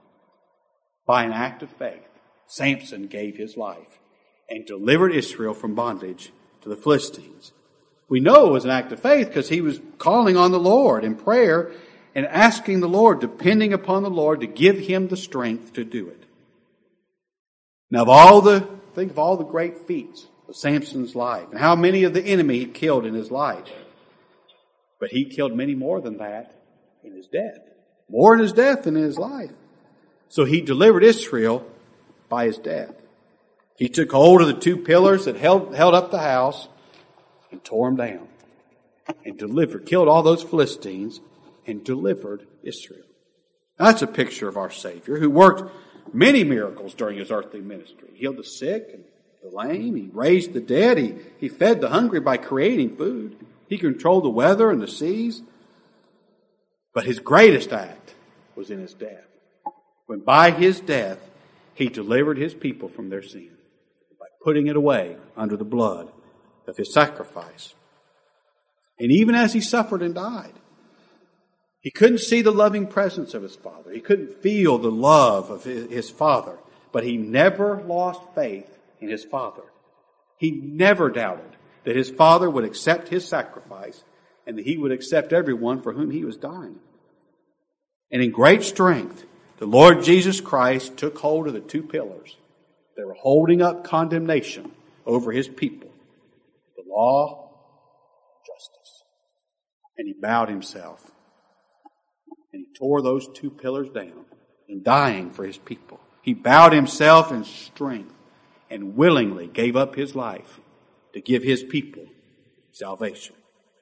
By an act of faith, Samson gave his life and delivered Israel from bondage to the Philistines. We know it was an act of faith because he was calling on the Lord in prayer and asking the Lord, depending upon the Lord to give him the strength to do it. Now, think of all the great feats of Samson's life and how many of the enemy he killed in his life. But he killed many more than that in his death. More in his death than in his life. So he delivered Israel by his death. He took hold of the 2 pillars that held up the house and tore them down. And killed all those Philistines and delivered Israel. Now, that's a picture of our Savior who worked many miracles during his earthly ministry. He healed the sick and the lame. He raised the dead. He fed the hungry by creating food. He controlled the weather and the seas. But his greatest act was in his death. When by his death, he delivered his people from their sin by putting it away under the blood of his sacrifice. And even as he suffered and died, he couldn't see the loving presence of his Father. He couldn't feel the love of his Father. But he never lost faith in his Father. He never doubted that his Father would accept his sacrifice and that he would accept everyone for whom he was dying. And in great strength, the Lord Jesus Christ took hold of the 2 pillars that were holding up condemnation over his people. The law And he bowed himself. And he tore those two pillars down in dying for his people. He bowed himself in strength and willingly gave up his life to give his people salvation.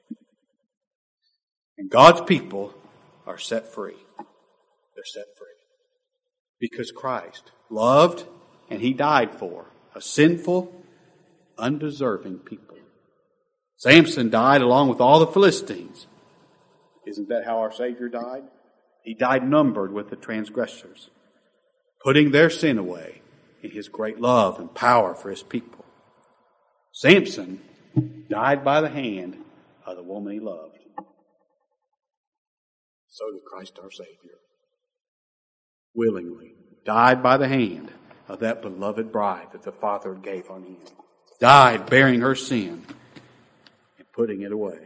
And God's people are set free. They're set free. Because Christ loved and he died for a sinful, undeserving people. Samson died along with all the Philistines. Isn't that how our Savior died? He died numbered with the transgressors, putting their sin away in his great love and power for his people. Samson died by the hand of the woman he loved. So did Christ our Savior. Willingly died by the hand of that beloved bride that the Father gave on him. Died bearing her sin and putting it away.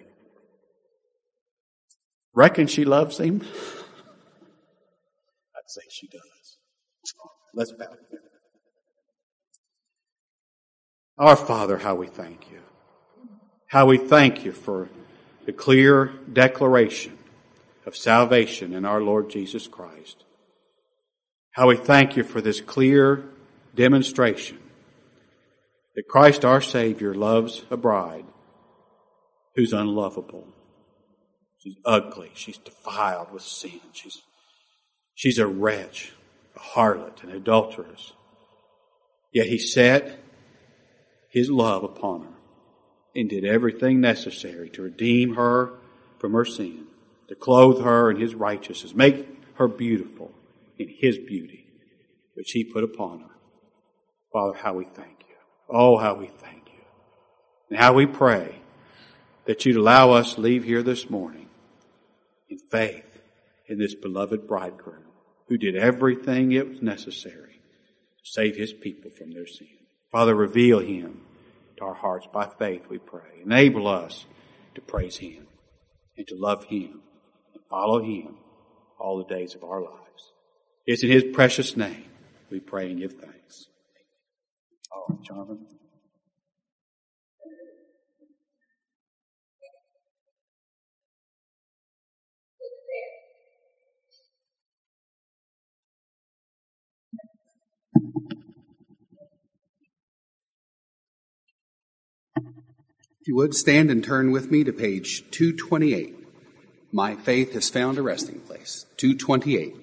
Reckon she loves him? I'd say she does. Let's bow together. Our Father, how we thank you. How we thank you for the clear declaration of salvation in our Lord Jesus Christ. How we thank you for this clear demonstration that Christ our Savior loves a bride who's unlovable. She's ugly. She's defiled with sin. She's a wretch, a harlot, an adulteress. Yet he set his love upon her and did everything necessary to redeem her from her sin, to clothe her in his righteousness, make her beautiful in his beauty, which he put upon her. Father, how we thank you. Oh, how we thank you. And how we pray that you'd allow us to leave here this morning in faith in this beloved bridegroom who did everything it was necessary to save his people from their sin. Father, reveal him to our hearts by faith, we pray. Enable us to praise him and to love him and follow him all the days of our lives. It's in his precious name we pray and give thanks. All right, Jonathan. If you would, stand and turn with me to page 228. My faith has found a resting place. 228.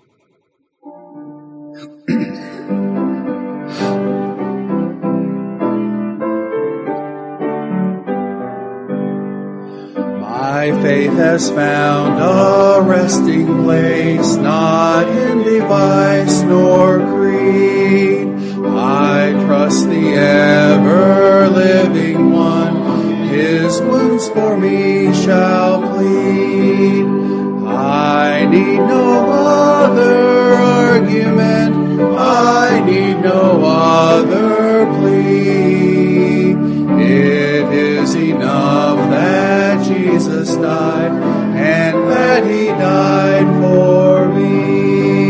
My faith has found a resting place, not in device nor creed. I trust the ever-living one, his wounds for me shall plead. I need no other argument, I need no other plea. It is enough that Jesus died, and that he died for me.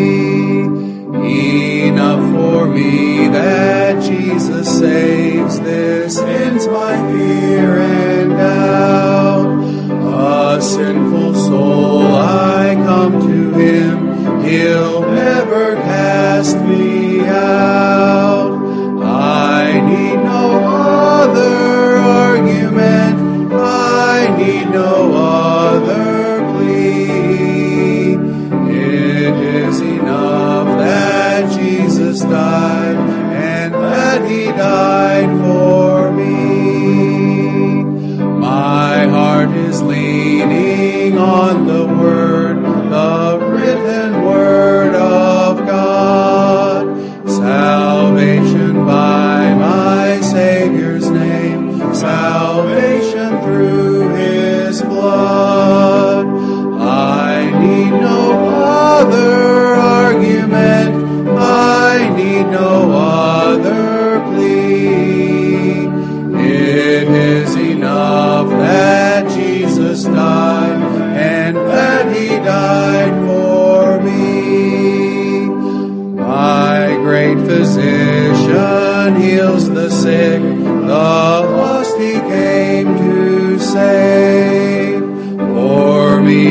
Enough for me that Jesus saves. This ends my fear and doubt. A sinful soul, I come to him, he'll never cast me out. I need no other argument, I need no other plea. It is enough that Jesus died, and that he died for me. My heart is leaning on the word, the written word of God.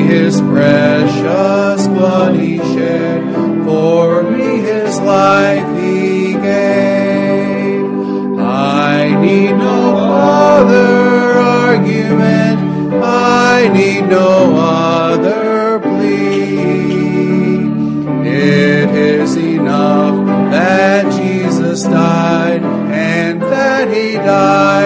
his precious blood he shed, for me his life he gave. I need no other argument, I need no other plea. It is enough that Jesus died, and that he died